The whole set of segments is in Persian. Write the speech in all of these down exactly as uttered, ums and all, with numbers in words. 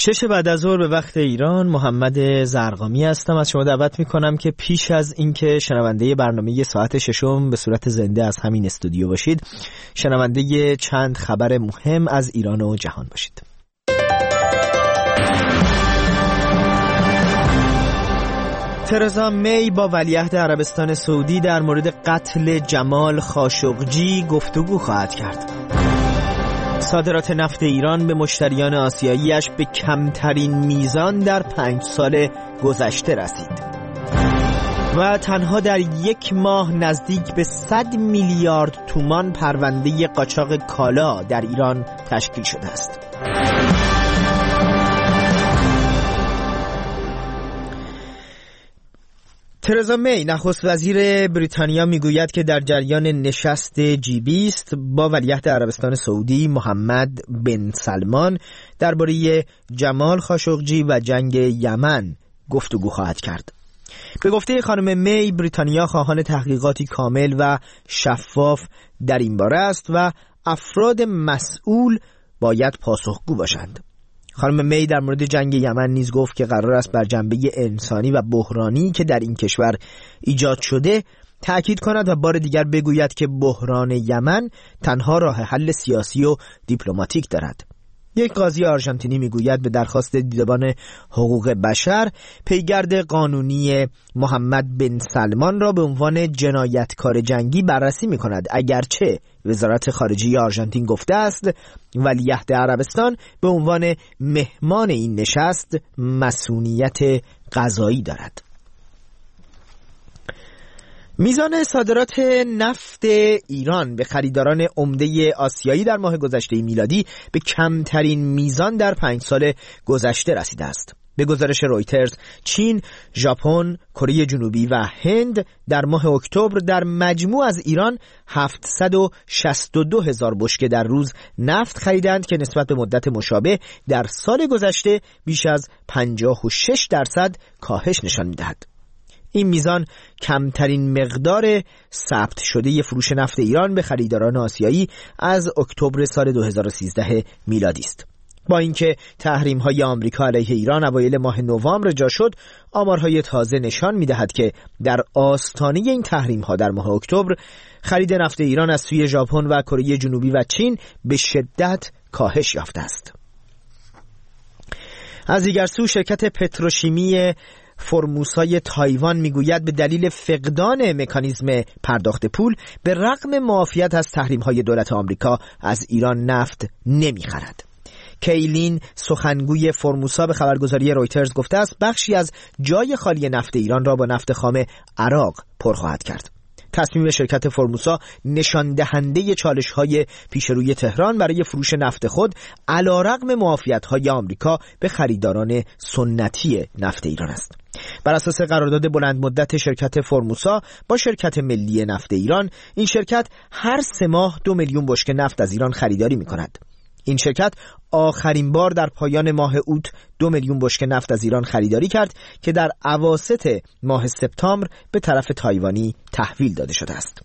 شش بعد از ظهر به وقت ایران، محمد زرقامی هستم. از شما دعوت میکنم که پیش از اینکه شنونده برنامه ساعت ششم به صورت زنده از همین استودیو باشید، شنونده چند خبر مهم از ایران و جهان باشید. ترزا می با ولیعهد عربستان سعودی در مورد قتل جمال خاشقجی گفتگو خواهد کرد. صادرات نفت ایران به مشتریان آسیاییش به کمترین میزان در پنج سال گذشته رسید و تنها در یک ماه نزدیک به صد میلیارد تومان پرونده قاچاق کالا در ایران تشکیل شده است. ترزا می نخست وزیر بریتانیا میگوید که در جریان نشست جی بیست با ولیعهد عربستان سعودی محمد بن سلمان درباره جمال خاشقجی و جنگ یمن گفتگو خواهد کرد. به گفته خانم می، بریتانیا خواهان تحقیقاتی کامل و شفاف در این باره است و افراد مسئول باید پاسخگو باشند. خانم می در مورد جنگ یمن نیز گفت که قرار است بر جنبه انسانی و بحرانی که در این کشور ایجاد شده تأکید کند و بار دیگر بگوید که بحران یمن تنها راه حل سیاسی و دیپلماتیک دارد. یک قاضی آرژانتینی میگوید به درخواست دیدبان حقوق بشر پیگرد قانونی محمد بن سلمان را به عنوان جنایتکار جنگی بررسی می‌کند، اگرچه وزارت خارجه آرژانتین گفته است ولیعهد عربستان به عنوان مهمان این نشست مسئولیت قضایی دارد. میزان صادرات نفت ایران به خریداران عمده آسیایی در ماه گذشته میلادی به کمترین میزان در پنج سال گذشته رسیده است. به گزارش رویترز، چین، ژاپن، کره جنوبی و هند در ماه اکتبر در مجموع از ایران هفتصد و شصت و دو هزار بشکه در روز نفت خریدند که نسبت به مدت مشابه در سال گذشته بیش از پنجاه و شش درصد کاهش نشان می‌دهد. این میزان کمترین مقدار ثبت شده فروش نفت ایران به خریداران آسیایی از اکتبر سال دو هزار و سیزده میلادی است. با اینکه تحریم‌های آمریکا علیه ایران اوایل ماه نوامبر اجرا شد، آمارهای تازه نشان می‌دهد که در آستانه این تحریم‌ها در ماه اکتبر خرید نفت ایران از سوی ژاپن و کره جنوبی و چین به شدت کاهش یافته است. از دیگر سو، شرکت پتروشیمی فرموسای تایوان میگوید به دلیل فقدان مکانیزم پرداخت پول به رغم معافیت از تحریم‌های دولت آمریکا از ایران نفت نمیخرد. کیلین، سخنگوی فرموسا، به خبرگزاری رویترز گفته است بخشی از جای خالی نفت ایران را با نفت خام عراق پر خواهد کرد. تصمیم شرکت فرموسا نشان دهنده چالش‌های پیش روی تهران برای فروش نفت خود علیرغم معافیت‌های آمریکا به خریداران سنتی نفت ایران است. بر اساس قرارداد بلند مدت شرکت فرموسا با شرکت ملی نفت ایران، این شرکت هر سه ماه دو میلیون بشکه نفت از ایران خریداری می‌کند. این شرکت آخرین بار در پایان ماه اوت دو میلیون بشکه نفت از ایران خریداری کرد که در اواسط ماه سپتامبر به طرف تایوانی تحویل داده شده است.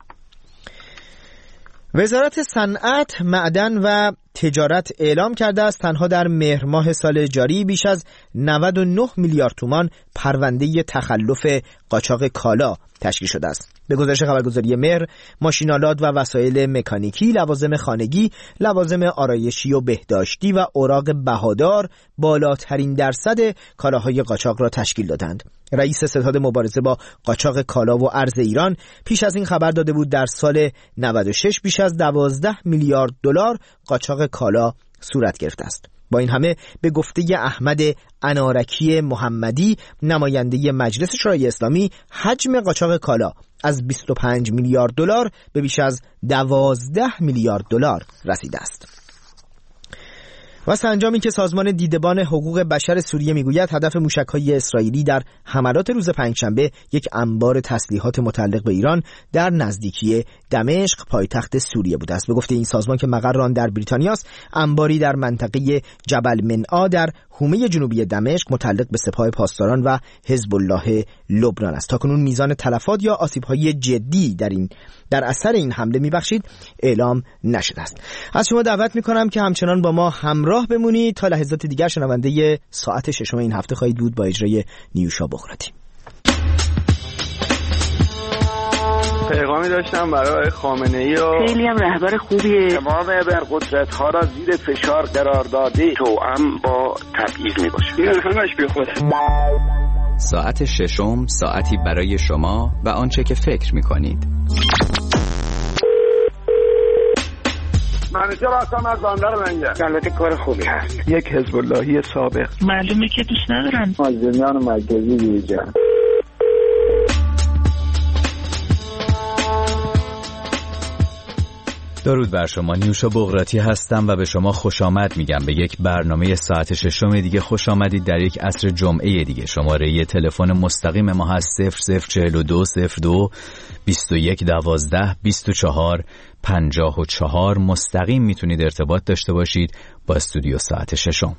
وزارت صنعت، معدن و تجارت اعلام کرده است تنها در مهر ماه سال جاری بیش از نود و نه میلیارد تومان پرونده تخلف قاچاق کالا تشکیل شده است. به گزارش خبرگزاری مهر، ماشین‌آلات و وسایل مکانیکی، لوازم خانگی، لوازم آرایشی و بهداشتی و اوراق بهادار بالاترین درصد کالاهای قاچاق را تشکیل دادند. رئیس ستاد مبارزه با قاچاق کالا و ارز ایران پیش از این خبر داده بود در سال نود و شش بیش از دوازده میلیارد دلار قاچاق کالا صورت گرفته است. با این همه به گفته احمد انارکی محمدی، نماینده مجلس شورای اسلامی، حجم قاچاق کالا از بیست و پنج میلیارد دلار به بیش از دوازده میلیارد دلار رسیده است. و سنجامی که سازمان دیدبان حقوق بشر سوریه میگوید هدف موشک‌های اسرائیلی در حملات روز پنجشنبه یک انبار تسلیحات متعلق به ایران در نزدیکی دمشق پایتخت سوریه بوده است. به گفته این سازمان که مقر آن در بریتانیا است، انباری در منطقه جبل منعا در حومه جنوبی دمشق متعلق به سپاه پاسداران و حزب الله لبنان است. تاکنون میزان تلفات یا آسیب‌های جدی در این در اثر این حمله میبخشید اعلام نشده است. از شما دعوت میکنم که همچنان با ما همراه بمونید. تا لحظات دیگر شنونده ساعت ششم این هفته خواهید بود با اجرای نیوشا بغراتی. پیغامی داشتم برای خامنه‌ای و خیلی هم رهبر خوبیه. تمام ابرقدرت‌ها را زیر فشار قرار داده توأم با تبعیض میباشه. این همش بی خوده. ساعت ششم ساعتی برای شما و آنچه که فکر میکنید. منوچهر هستم از بندر منگل. البته کار خوبی هست. یک حزب اللهی سابق. معلومه که دوست ندارن. مازنیان مرکزی بیرجان. درود بر شما، نیوشا بغراتی هستم و به شما خوش آمد میگم به یک برنامه ساعت ششم دیگه. خوش آمدید در یک عصر جمعه دیگه. شماره تلفن مستقیم ما هست صفر صفر چهل و دو صفر دو بیست و یک دوازده بیست و چهار پنجاه و چهار. مستقیم میتونید ارتباط داشته باشید با استودیو ساعت ششم.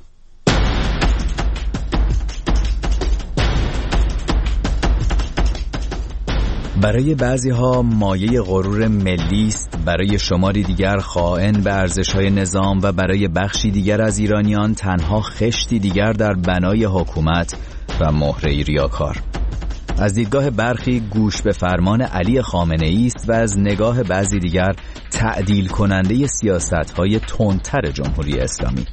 برای بعضی ها مایه غرور ملی است، برای شماری دیگر خائن به ارزش‌های نظام و برای بخشی دیگر از ایرانیان تنها خشتی دیگر در بنای حکومت و مهره‌ای ریاکار. از دیدگاه برخی گوش به فرمان علی خامنه‌ای است و از نگاه بعضی دیگر تعدیل کننده سیاست‌های تندتر جمهوری اسلامی.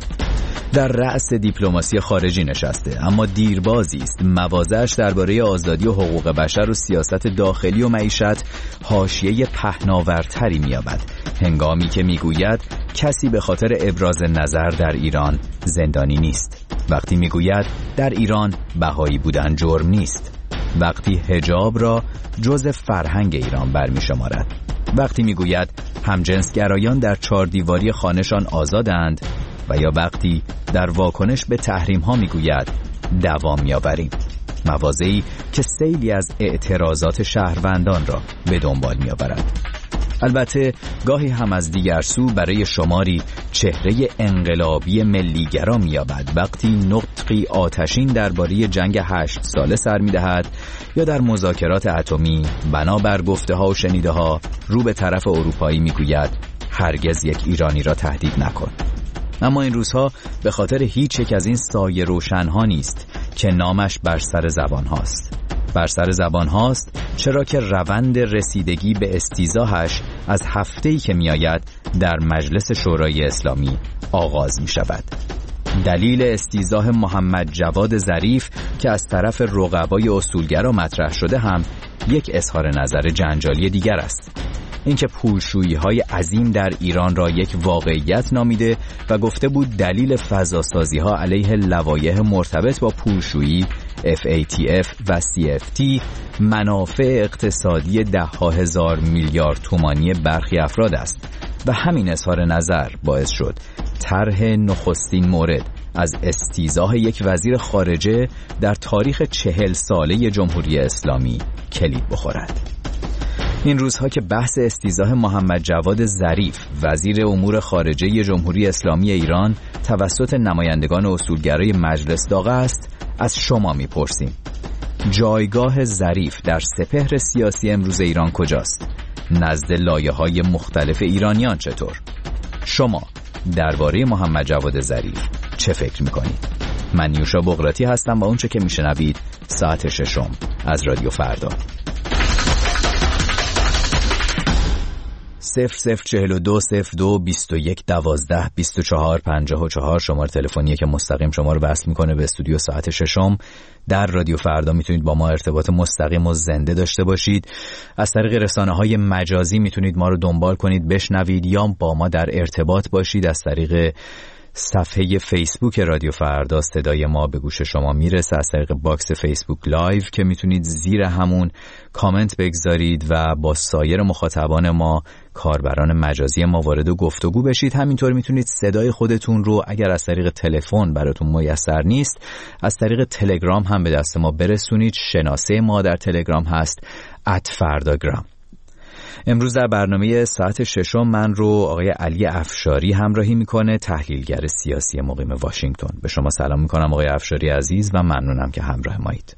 در رأس دیپلماسی خارجی نشسته، اما دیربازی است. مواضعش درباره آزادی و حقوق بشر و سیاست داخلی و معیشت حاشیه پهناورتری می‌یابد، هنگامی که میگوید کسی به خاطر ابراز نظر در ایران زندانی نیست، وقتی میگوید در ایران بهایی بودن جرم نیست، وقتی حجاب را جزء فرهنگ ایران برمی‌شمارد، وقتی میگوید همجنسگرایان در چهار دیواری خانه‌شان آزادند، و یا وقتی در واکنش به تحریم ها میگوید دوام می‌آوریم. مواضعی که سیلی از اعتراضات شهروندان را به دنبال می‌آورد. البته گاهی هم از دیگر سو برای شماری چهره انقلابی ملیگرا می‌یابد وقتی نطقی آتشین درباره جنگ هشت ساله سر می‌دهد یا در مذاکرات اتمی بنابر گفته‌ها و شنیده‌ها رو به طرف اروپایی می‌گوید هرگز یک ایرانی را تهدید نکن. اما این روزها به خاطر هیچ یک از این سایه روشنها نیست که نامش بر سر زبان هاست. بر سر زبان هاست چرا که روند رسیدگی به استیضاحش از هفته‌ای که می آید در مجلس شورای اسلامی آغاز می شود. دلیل استیضاح محمد جواد ظریف که از طرف رقبای اصولگرا مطرح شده هم یک اظهار نظر جنجالی دیگر است. اینکه پولشویی‌های عظیم در ایران را یک واقعیت نامیده و گفته بود دلیل فضاسازی‌ها علیه لوایح مرتبط با پولشویی اف ای تی اف و سی اف تی منافع اقتصادی ده ها هزار میلیارد تومانی برخی افراد است و همین اظهار نظر باعث شد طرح نخستین مورد از استیضاح یک وزیر خارجه در تاریخ چهل ساله جمهوری اسلامی کلید بخورد. این روزها که بحث استیضاح محمد جواد ظریف وزیر امور خارجه جمهوری اسلامی ایران توسط نمایندگان اصولگرای مجلس داغ است، از شما میپرسیم جایگاه ظریف در سپهر سیاسی امروز ایران کجاست؟ نزد لایه‌های مختلف ایرانیان چطور؟ شما درباره محمد جواد ظریف چه فکر میکنید؟ من نیوشا بغراتی هستم و اونچه که میشنوید ساعت ششم از رادیو فردا. صفر صفر چهل و دو صفر دو بیست و یک دوازده بیست و چهار پنجاه و چهار شماره تلفنیه که مستقیم شما رو وصل میکنه به استودیو ساعت ششم در رادیو فردا. میتونید با ما ارتباط مستقیم و زنده داشته باشید. از طریق رسانه های مجازی میتونید ما رو دنبال کنید، بشنوید یا با ما در ارتباط باشید. از طریق صفحه فیسبوک رادیو فردا صدای ما به گوش شما میرسه، از طریق باکس فیسبوک لایو که میتونید زیر همون کامنت بگذارید و با سایر مخاطبان ما، کاربران مجازی ما وارد گفتگو بشید. همینطور میتونید صدای خودتون رو اگر از طریق تلفن براتون میسر نیست از طریق تلگرام هم به دست ما برسونید. شناسه ما در تلگرام هست ات فرداگرام. امروز در برنامه ساعت ششم من رو آقای علی افشاری همراهی میکنه، تحلیلگر سیاسی مقیم واشنگتن. به شما سلام میکنم آقای افشاری عزیز و ممنونم که همراه مایید.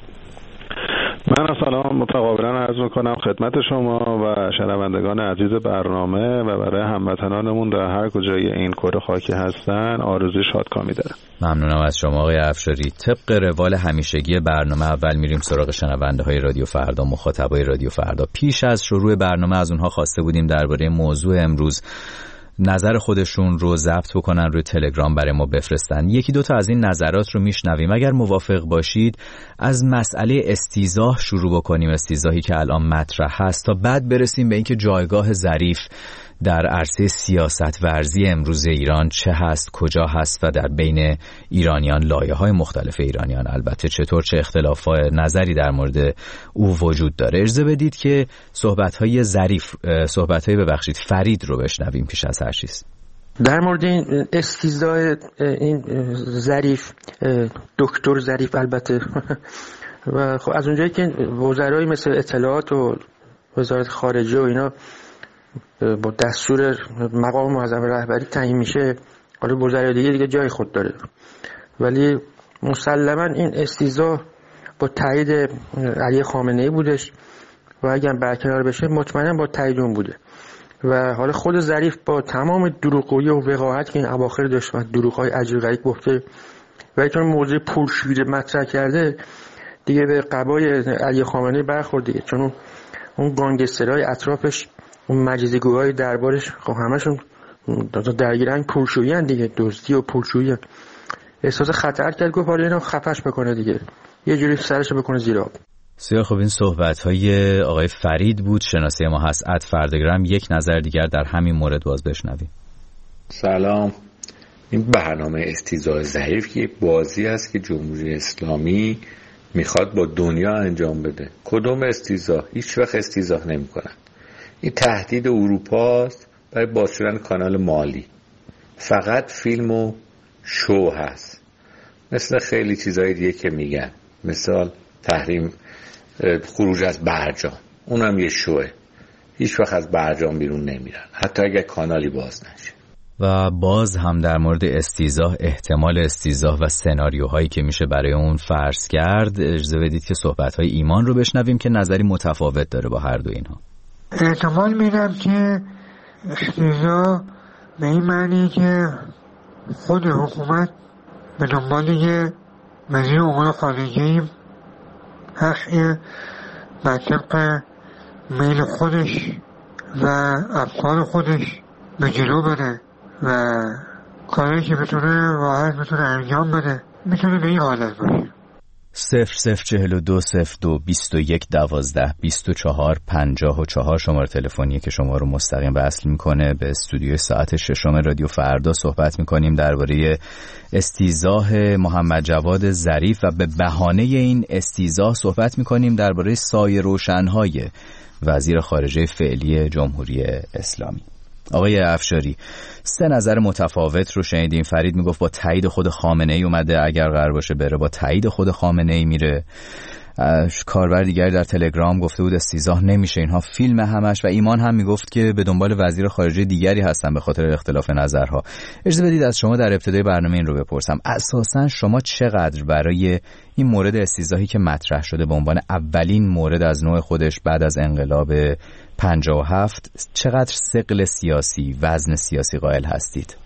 من سلام متقابلا عرض میکنم خدمت شما و شنوندگان عزیز برنامه و برای هموطنانمون در هر کجای این کره خاکی هستن آرزوی شادکامی دارم. ممنونم از شما آقای افشاری. طبق روال همیشگی برنامه اول میریم سراغ شنونده های رادیو فردا، مخاطبای رادیو فردا. پیش از شروع برنامه از اونها خواسته بودیم درباره موضوع امروز نظر خودشون رو ضبط بکنن روی تلگرام برای ما بفرستن. یکی دو تا از این نظرات رو میشنویم. اگر موافق باشید از مسئله استیضاح شروع بکنیم، استیضاحی که الان مطرح هست، تا بعد برسیم به اینکه جایگاه ظریف در عرصه سیاست ورزی امروز ایران چه هست، کجا هست و در بین ایرانیان، لایه‌های مختلف ایرانیان البته چطور، چه اختلاف نظری در مورد او وجود داره. اجازه بدید که صحبت‌های ظریف، صحبت‌های ببخشید فرید رو بشنویم پیش از هر چیز. در مورد این استیضاح این ظریف، دکتر ظریف البته و خب از اونجایی که وزرای مثل اطلاعات و وزارت خارجه و اینا با دستور مقام معظم رهبری تعیین میشه، حالا وزرای دیگه دیگه جای خود داره، ولی مسلما این استیضاح با تایید علی خامنه‌ای بودش و اگر برکنار بشه مطمئنا با تایید اون بوده. و حالا خود ظریف با تمام دروغگویی و وقاحت که این اواخر داشت و دروغ‌های عجیب غریب گفته و چون موضوع پولشویی مطرح کرده دیگه به قبای علی خامنه‌ای برخورد دیگه، چون اون گانگسترهای اطرافش، اون مجزیگوهای دربارش خب همشون درگیرن پولشویی دیگه، دزدی و پولشویی. احساس خطر کرد، گفت حالا اینو خفش بکنه دیگه، یه جوری سرشو بکنه زیر آب. بسیار خب، این صحبت‌های آقای فرید بود، شناسه ما هست ات فردگرام. یک نظر دیگر در همین مورد باز بشنویم. سلام. این برنامه استیضاح ظریف که بازی است که جمهوری اسلامی میخواد با دنیا انجام بده. کدوم استیضاح؟ هیچ وقت استیضاح نمی‌کنن. این تهدید اروپاست برای باز شدن کانال مالی. فقط فیلم و شو هست، مثل خیلی چیزهای دیگه که میگن، مثال تحریم خروج از برجام، اونم یه شوه. هیچ وقت از برجام بیرون نمیرن، حتی اگر کانالی باز نشه. و باز هم در مورد استیضاح، احتمال استیضاح و سناریوهایی که میشه برای اون فرض کرد، اجازه بدید که صحبت‌های ایمان رو بشنویم که نظری متفاوت داره با هر دو اینها. احتمال میدم که استیضاح به این معنی که خود حکومت به دنبال یه وزیر امور خارجه هست بر طبق میل خودش و افکار خودش به جلو بره و کاری که بتونه راحت بتونه انجام بده، میتونه به این حالت باشه. صفر صفر چهل و دو صفر دو بیست و یک دوازده بیست و چهار پنجاه و چهار شماره تلفنیه که شما رو مستقیم وصل میکنه به استودیوی ساعت ششم رادیو فردا. صحبت میکنیم درباره استیضاح محمد جواد ظریف و به بهانه این استیضاح صحبت میکنیم درباره سایه روشنهای وزیر خارجه فعلی جمهوری اسلامی. آقای افشاری، سه نظر متفاوت رو شنیدیم. فرید میگفت با تایید خود خامنه ای اومده، اگر قرار باشه بره با تایید خود خامنه ای میره. کاربر دیگری در تلگرام گفته بود استیضاح نمیشه، اینها فیلم همش. و ایمان هم میگفت که به دنبال وزیر خارجه دیگری هستن به خاطر اختلاف نظرها. اجازه بدید از شما در ابتدای برنامه این رو بپرسم، اساساً شما چقدر برای این مورد استیضاحی که مطرح شده به عنوان اولین مورد از نوع خودش بعد از انقلاب پنجاه و هفت چقدر ثقل سیاسی، وزن سیاسی قائل هستید؟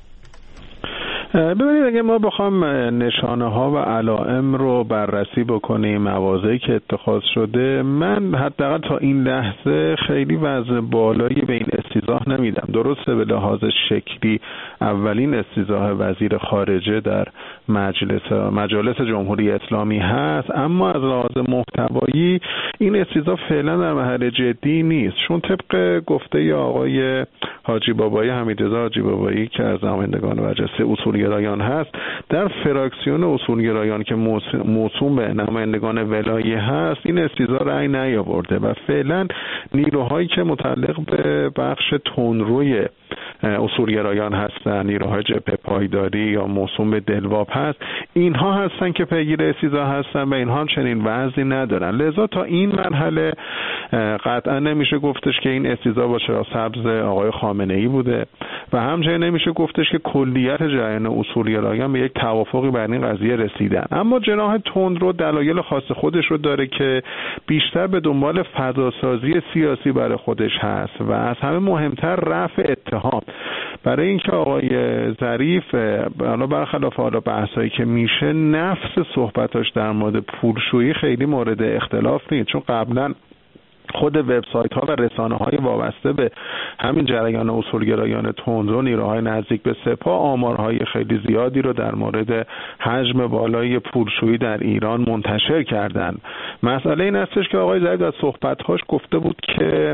ببینید، اگه ما بخوام نشانه ها و علائم رو بررسی بکنیم، مواضعی که اتخاذ شده، من حداقل تا این لحظه خیلی وزن بالایی به این استیضاح نمیدم. درسته به لحاظ شکلی اولین استیضاح وزیر خارجه در مجلس مجالس جمهوری اسلامی هست، اما از لحاظ محتوایی این استیضاح فعلا در مرحله جدی نیست، چون طبق گفته آقای حاجی بابایی، حمیدرضا حاجی بابایی که از نمایندگان مجلس اصولگرایان هست، در فراکسیون اصولگرایان که موسوم به نمایندگان ولایی هست این استیضاح رأی نیاورده و فعلا نیروهایی که متعلق به بخش تندروی اصولگرایان هستن، نیروهای جبهه پایداری یا موسوم به دلواپ هست، اینها هستن که پیگیر استیضاح هستن و اینها چنین وضعی ندارن. لذا تا این مرحله قطعا نمیشه گفتش که این استیضاح با چراغ سبز آقای خامنه‌ای بوده و همچنین نمیشه گفتش که کلیت جریان اصولگرایان به یک توافقی بر این قضیه رسیدن. اما جناح تندرو دلایل خاص خودش رو داره که بیشتر به دنبال فضاسازی سیاسی برای خودش هست و از همه مهمتر رفع اتهام. برای اینکه آقای ظریف حالا برخلاف حالا بحثایی که میشه، نفس صحبتاش در مورد پولشویی خیلی مورد اختلاف نیست، چون قبلا خود وبسایت ها و رسانه های وابسته به همین جریان اصولگرایان تندرو، نیروهای نزدیک به سپاه، آمارهای خیلی زیادی رو در مورد حجم بالای پولشویی در ایران منتشر کردن. مسئله این هستش که آقای ظریف در صحبت‌هاش گفته بود که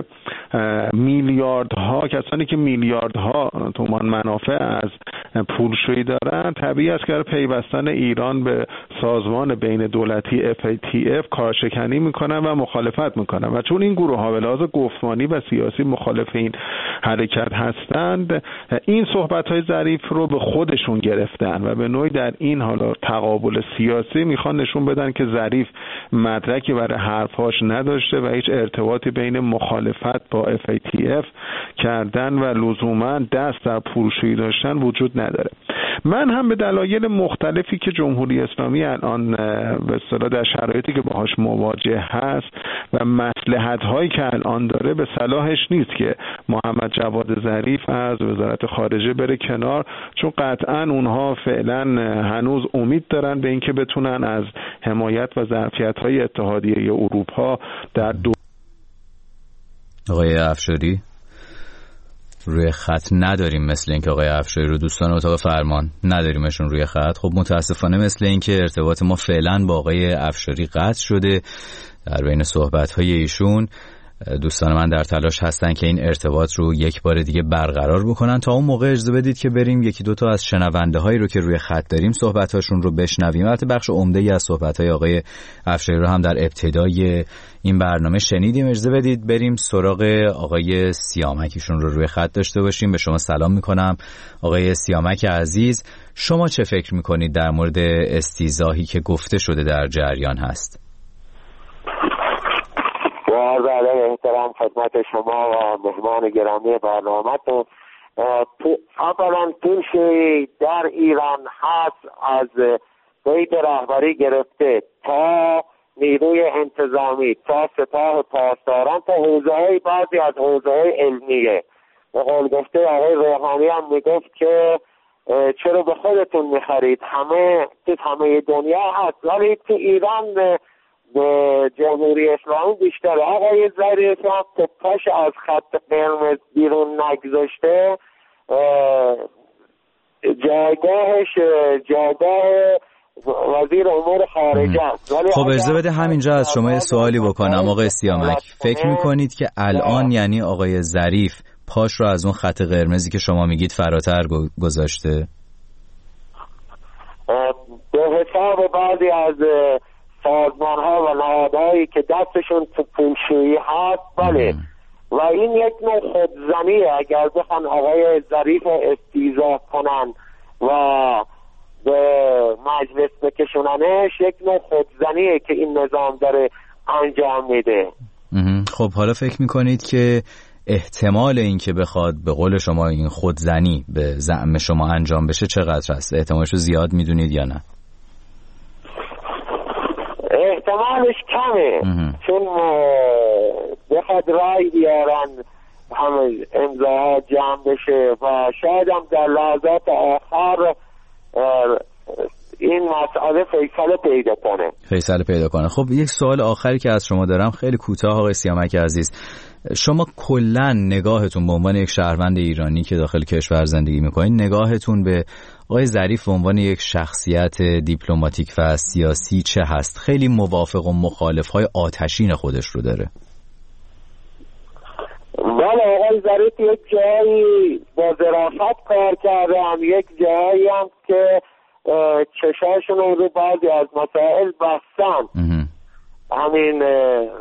میلیاردها کسانی که میلیاردها تومان منافع از پولشویی دارن، طبیعی است که پیوستن ایران به سازمان بین دولتی اف ای تی اف کارشکنی میکنن و مخالفت میکنن و چون این گروه ها به لحاظ گفتمانی و سیاسی مخالف این حرکت هستند، این صحبت های ظریف رو به خودشون گرفتن و به نوعی در این حالا تقابل سیاسی میخوان نشون بدن که ظریف مدرکی برای حرفاش نداشته و هیچ ارتباطی بین مخالفت با اف ای تی اف کردن و لزوما دست در پولشویی داشتن وجود نداره. من هم به دلایل مختلفی که جمهوری اسلامی الان به اصطلاح در شرایطی که باهاش مواجه هست و مصلحت هایی که الان داره، به صلاحش نیست که محمد جواد ظریف از وزارت خارجه بره کنار، چون قطعا اونها فعلا هنوز امید دارن به اینکه بتونن از حمایت و ظرفیت های اتحادیه اروپا در دو آقای افشاری روی خط نداریم، مثل اینکه آقای افشاری رو دوستان اتاق فرمان نداریمشون روی خط. خب متاسفانه مثل اینکه ارتباط ما فعلا با آقای افشاری قطع شده. در بین صحبت‌های ایشون دوستان من در تلاش هستن که این ارتباط رو یک بار دیگه برقرار بکنن. تا اون موقع اجازه بدید که بریم یکی دو تا از شنونده هایی رو که روی خط داریم صحبت‌هاشون رو بشنویم. البته بخش عمده‌ای از صحبت‌های آقای افشاری رو هم در ابتدای این برنامه شنیدیم. اجازه بدید بریم سراغ آقای سیامکیشون رو روی خط داشته باشیم. به شما سلام می‌کنم آقای سیامک عزیز. شما چه فکر می‌کنید در مورد استیضاحی که گفته شده در جریان هست؟ عرض ادب احترام خدمت شما و مهمان گرامی برنامه‌تون. اولا پولشویی در ایران هست، از بیت رهبری گرفته تا نیروی انتظامی تا سپاه و پاسداران تا حوزه‌های بعضی از حوزه‌های علمیه. به قول گفته آقای روحانی هم میگفت که چرا به خودتون میخرید، همه تو همه دنیا هست، ولی تو ایران به جمهوری اسلامی بیشتر. آقای ظریف هم که پاش از خط قرمز بیرون نگذاشته، جایگاهش جایگاه وزیر امور خارجه است. خب اجازه بده همینجا از شما یه سوالی بکنم آقای سیامک. فکر میکنید که الان یعنی آقای ظریف پاش رو از اون خط قرمزی که شما میگید فراتر گذاشته؟ به حساب بعضی از سازمان ها و نهادهایی که دستشون تو پولشویی هست، بله، و این یک نوع خودزنیه. اگر بخوان آقای ظریف استیضاح کنن و به مجلس بکشوننش، یک نوع خودزنیه که این نظام داره انجام میده. خب حالا فکر میکنید که احتمال این که بخواد به قول شما این خودزنی به زعم شما انجام بشه چقدر هست؟ احتمالش رو زیاد میدونید یا نه؟ احتمالش کمه، چون بخواد رای بیارن همه امضاها جمع بشه و شاید هم در لحظات آخر این مسئله فیصله پیدا کنه فیصله پیدا کنه. خب یک سوال آخری که از شما دارم خیلی کوتاه آقای سیامک عزیز، شما کلا نگاهتون به عنوان یک شهروند ایرانی که داخل کشور زندگی میکنید، نگاهتون به آقای ظریف به عنوان یک شخصیت دیپلماتیک و سیاسی چه هست؟ خیلی موافق و مخالف های آتشین خودش رو داره. بله، آقای ظریف یک جایی با ظرافت کار کرده، هم یک جایی هم که چشاشون رو بعضی از مسائل بستن. همین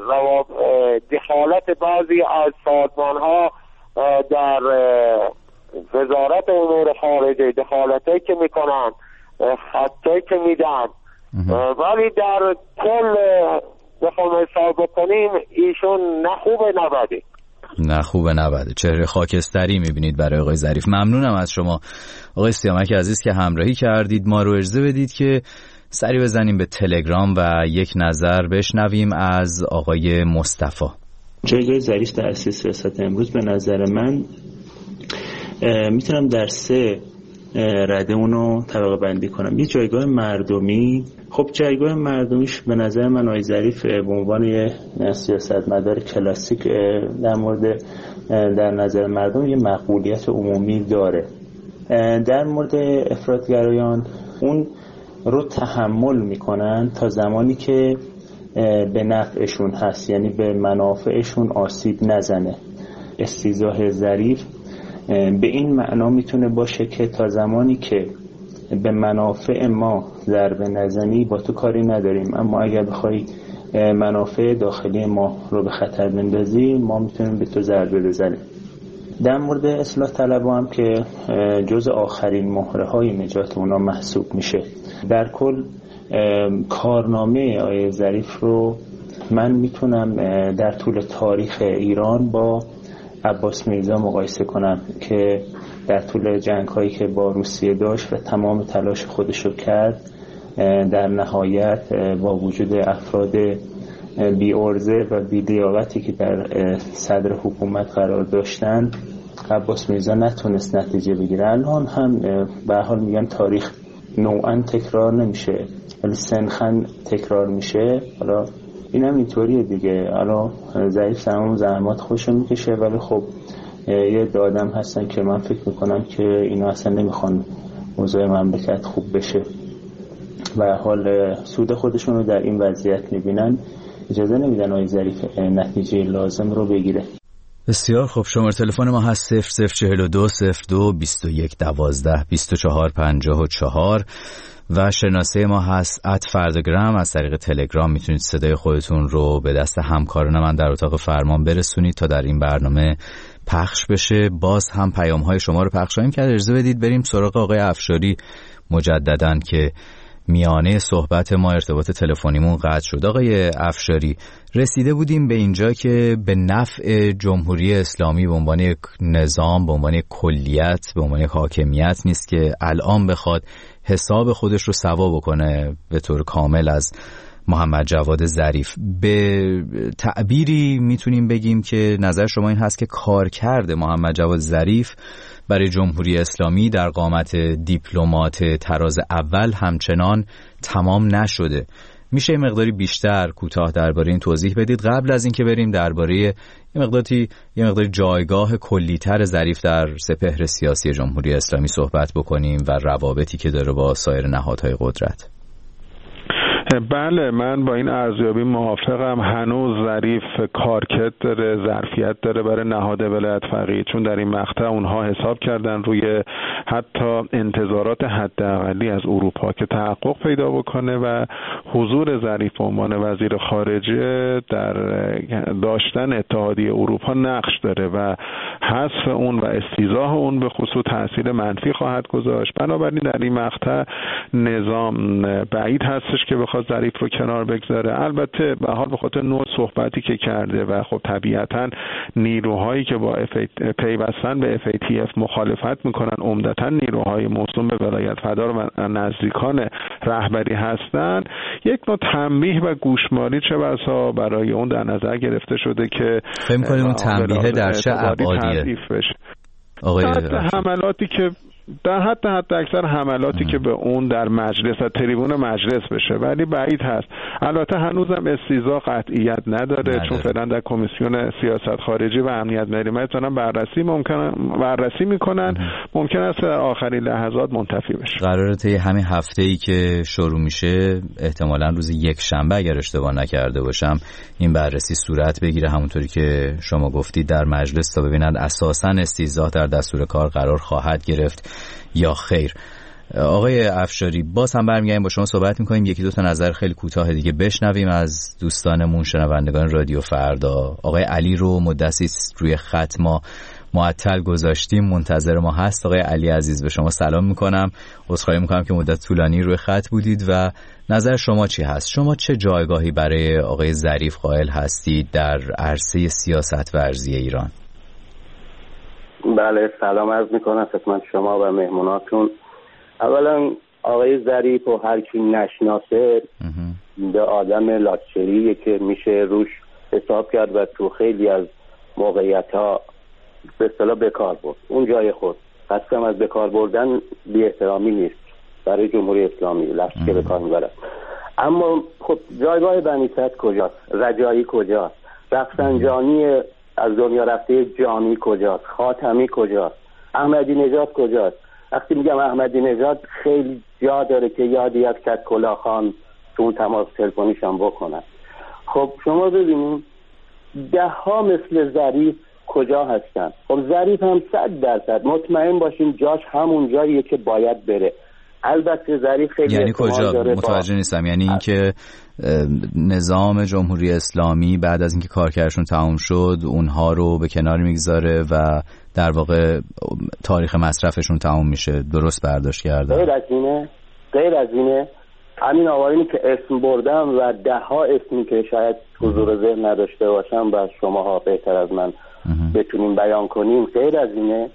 دخالت بعضی از سازمان ها در وزارت امور خارجه دخالتی که میکنن، خطی که میدن، ولی در کل بخوام حساب بکنیم ایشون نه خوبه نه بده. نه خوبه نه بده. چهره خاکستری میبینید برای آقای ظریف. ممنونم از شما آقای سیامک عزیز که همراهی کردید. ما رو اجازه بدید که سری بزنیم به تلگرام و یک نظر بشنویم از آقای مصطفی. جایگاه ظریف در اصل سیاست امروز به نظر من میتونم در سه رده اونو طبقه بندی کنم. یه جایگاه مردمی. خب جایگاه مردمیش به نظر من آقای ظریف به عنوان یه سیاستمدار کلاسیک در مورد در نظر مردم یه مقبولیت عمومی داره. در مورد افراطگرایان اون رو تحمل میکنن تا زمانی که به نفعشون هست، یعنی به منافعشون آسیب نزنه. استیضاح ظریف به این معنا میتونه باشه که تا زمانی که به منافع ما ضربه نزنی با تو کاری نداریم، اما اگر بخوای منافع داخلی ما رو به خطر بندازی ما میتونیم به تو ضربه بزنیم. در مورد اصلاح طلبها هم که جز آخرین مهره های نجات اونا محسوب میشه. در کل کارنامه آقای ظریف رو من میتونم در طول تاریخ ایران با عباس میرزا مقایسه کنم که در طول جنگ هایی که با روسیه داشت و تمام تلاش خودش رو کرد، در نهایت با وجود افراد بی ارزه و بی لیاقتی که در صدر حکومت قرار داشتن، عباس میرزا نتونست نتیجه بگیره. الان هم به حال میگن تاریخ نوعا تکرار نمیشه ولی سنخن تکرار میشه. حالا این هم اینطوریه دیگه. حالا ظریف تمام زحمات خوش میکشه ولی خب یه دادم هستن که من فکر میکنم که اینا اصلا نمیخوان اوضاع مملکت خوب بشه و حال سود خودشون رو در این وضعیت میبینن، اجازه نمیدن آقای ظریف نتیجه لازم رو بگیره. بسیار خب. شماره تلفن ما هست صفر صفر چهل و دو صفر دو بیست و یک دوازده بیست و چهار پنجاه و چهار و شناسه ما هست ات فردگرام. از طریق تلگرام میتونید صدای خودتون رو به دست همکاران من در اتاق فرمان برسونید تا در این برنامه پخش بشه. باز هم پیام های شما رو پخش خواهیم کرد. اجازه بدید بریم سراغ آقای افشاری مجدداً که میانه صحبت ما ارتباط تلفنیمون قطع شد. آقای افشاری، رسیده بودیم به اینجا که به نفع جمهوری اسلامی به عنوان یک نظام، به عنوان یک کلیت، به عنوان یک حاکمیت نیست که الان بخواد حساب خودش رو سوا بکنه به طور کامل از محمد جواد ظریف. به تعبیری میتونیم بگیم که نظر شما این هست که کارکرد محمد جواد ظریف برای جمهوری اسلامی در قامت دیپلمات تراز اول همچنان تمام نشده. میشه یه مقداری بیشتر کوتاه درباره این توضیح بدید قبل از اینکه بریم درباره یه مقداری یه مقداری جایگاه کلی‌تر ظریف در سپهر سیاسی جمهوری اسلامی صحبت بکنیم و روابطی که داره با سایر نهادهای قدرت؟ بله، من با این ارزیابی موافقم. هنوز ظریف کارکرد داره، ظرفیت داره برای نهاد ولایت فقیه، چون در این مقطع اونها حساب کردن روی حتی انتظارات حداقلی از اروپا که تحقق پیدا بکنه و حضور ظریف به عنوان وزیر خارجه در داشتن اتحادیه اروپا نقش داره و حذف اون و استیضاح اون به خصوص تاثیر منفی خواهد گذاشت. بنابراین در این مقطع نظام بعید هستش که بخواد ظریف رو کنار بگذاره. البته به حال به خاطر نوع صحبتی که کرده و خب طبیعتاً نیروهایی که با پیوستن به اف ای تی اف مخالفت میکنن عمدتاً نیروهای موسوم به ولایت فدار و نزدیکان رهبری هستن، یک نوع تنبیه و گوشمالی چه بسا برای اون در نظر گرفته شده که فهم کنیم اون تنبیه در چه ابعادیه آقای حملاتی که در حد حد اکثر حملاتی ام. که به اون در مجلس و تریبون مجلس بشه، ولی بعید هست. البته هنوزم استیضاح قطعیت نداره, نداره چون فعلا در کمیسیون سیاست خارجی و امنیت ملی مثلا بررسی ممکن بررسی میکنن ام. ممکن است در آخرین لحظات منتفی بشه. قراره طی همین هفته‌ای که شروع میشه احتمالاً روز یک شنبه اگر اشتباه نکرده باشم این بررسی صورت بگیره، همونطوری که شما گفتید در مجلس، تا ببینن اساساً استیضاح در دستور کار قرار خواهد گرفت یا خیر. آقای افشاری، باز هم برمیگردیم با شما صحبت میکنیم، یکی دو تا نظر خیلی کوتاه دیگه بشنویم از دوستانمون شنوندگان رادیو فردا. آقای علی رو مدتی روی خط ما معطل گذاشتیم منتظر ما هست. آقای علی عزیز به شما سلام میکنم، عذرخواهی میکنم که مدت طولانی روی خط بودید و نظر شما چی هست؟ شما چه جایگاهی برای آقای ظریف قائل هستید در عرصه سیاست ورزی ایران؟ بله سلام عرض میکنم خدمت شما و مهموناتون. اولا آقای ظریف و هر کی نشناسه به آدم لاکچریه که میشه روش حساب کرد و تو خیلی از موقعیت ها به اصطلاح بکار برد. اون جای خود قسم از بکار بردن بی احترامی نیست برای جمهوری اسلامی، لفظی که بکار میبرد. اما خب جایگاه بنی صدر کجاست؟ رجایی کجاست؟ رفسنجانی از دنیا رفته جانی کجاست؟ خاتمی کجاست؟ احمدی نژاد کجاست؟ وقتی میگم احمدی نژاد خیلی جا داره که یادی از کت کلاخان تو اون تماس تلفنیش هم بکنن. خب شما ببینید ده ها مثل ظریف کجا هستن؟ خب ظریف هم صد درصد مطمئن باشیم جاش همون جاییه که باید بره. البته ظریف خیلی یعنی کجا؟ متوجه با... نیستم. یعنی اینکه نظام جمهوری اسلامی بعد از اینکه کارکردشون تمام شد اونها رو به کنار میگذاره و در واقع تاریخ مصرفشون تمام میشه، درست برداشت کردم؟ غیر از اینه، غیر از اینه همین آوارینی که اسم بردم و ده ها اسمی که شاید حضور ذهن نداشته باشم و شماها بهتر از من بتونیم بیان کنیم، غیر از اینه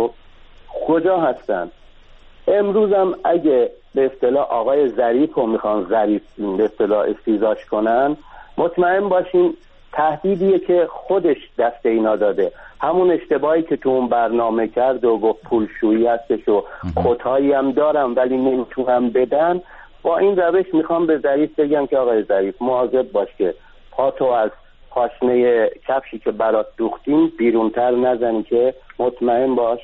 کجا هستن؟ امروز هم اگه به اصطلاح آقای ظریف رو میخوان ظریف به اصطلاح استیزاش کنن، مطمئن باشین تهدیدیه که خودش دست اینا داده. همون اشتباهی که تو اون برنامه کرد و گفت پولشویی هستش و کتایی هم دارم ولی نمیتونم بدن، با این روش میخوام به ظریف بگم که آقای ظریف مواظب باش که پاتو از پاشنه کفشی که برات دوختیم بیرونتر نزنی که مطمئن باش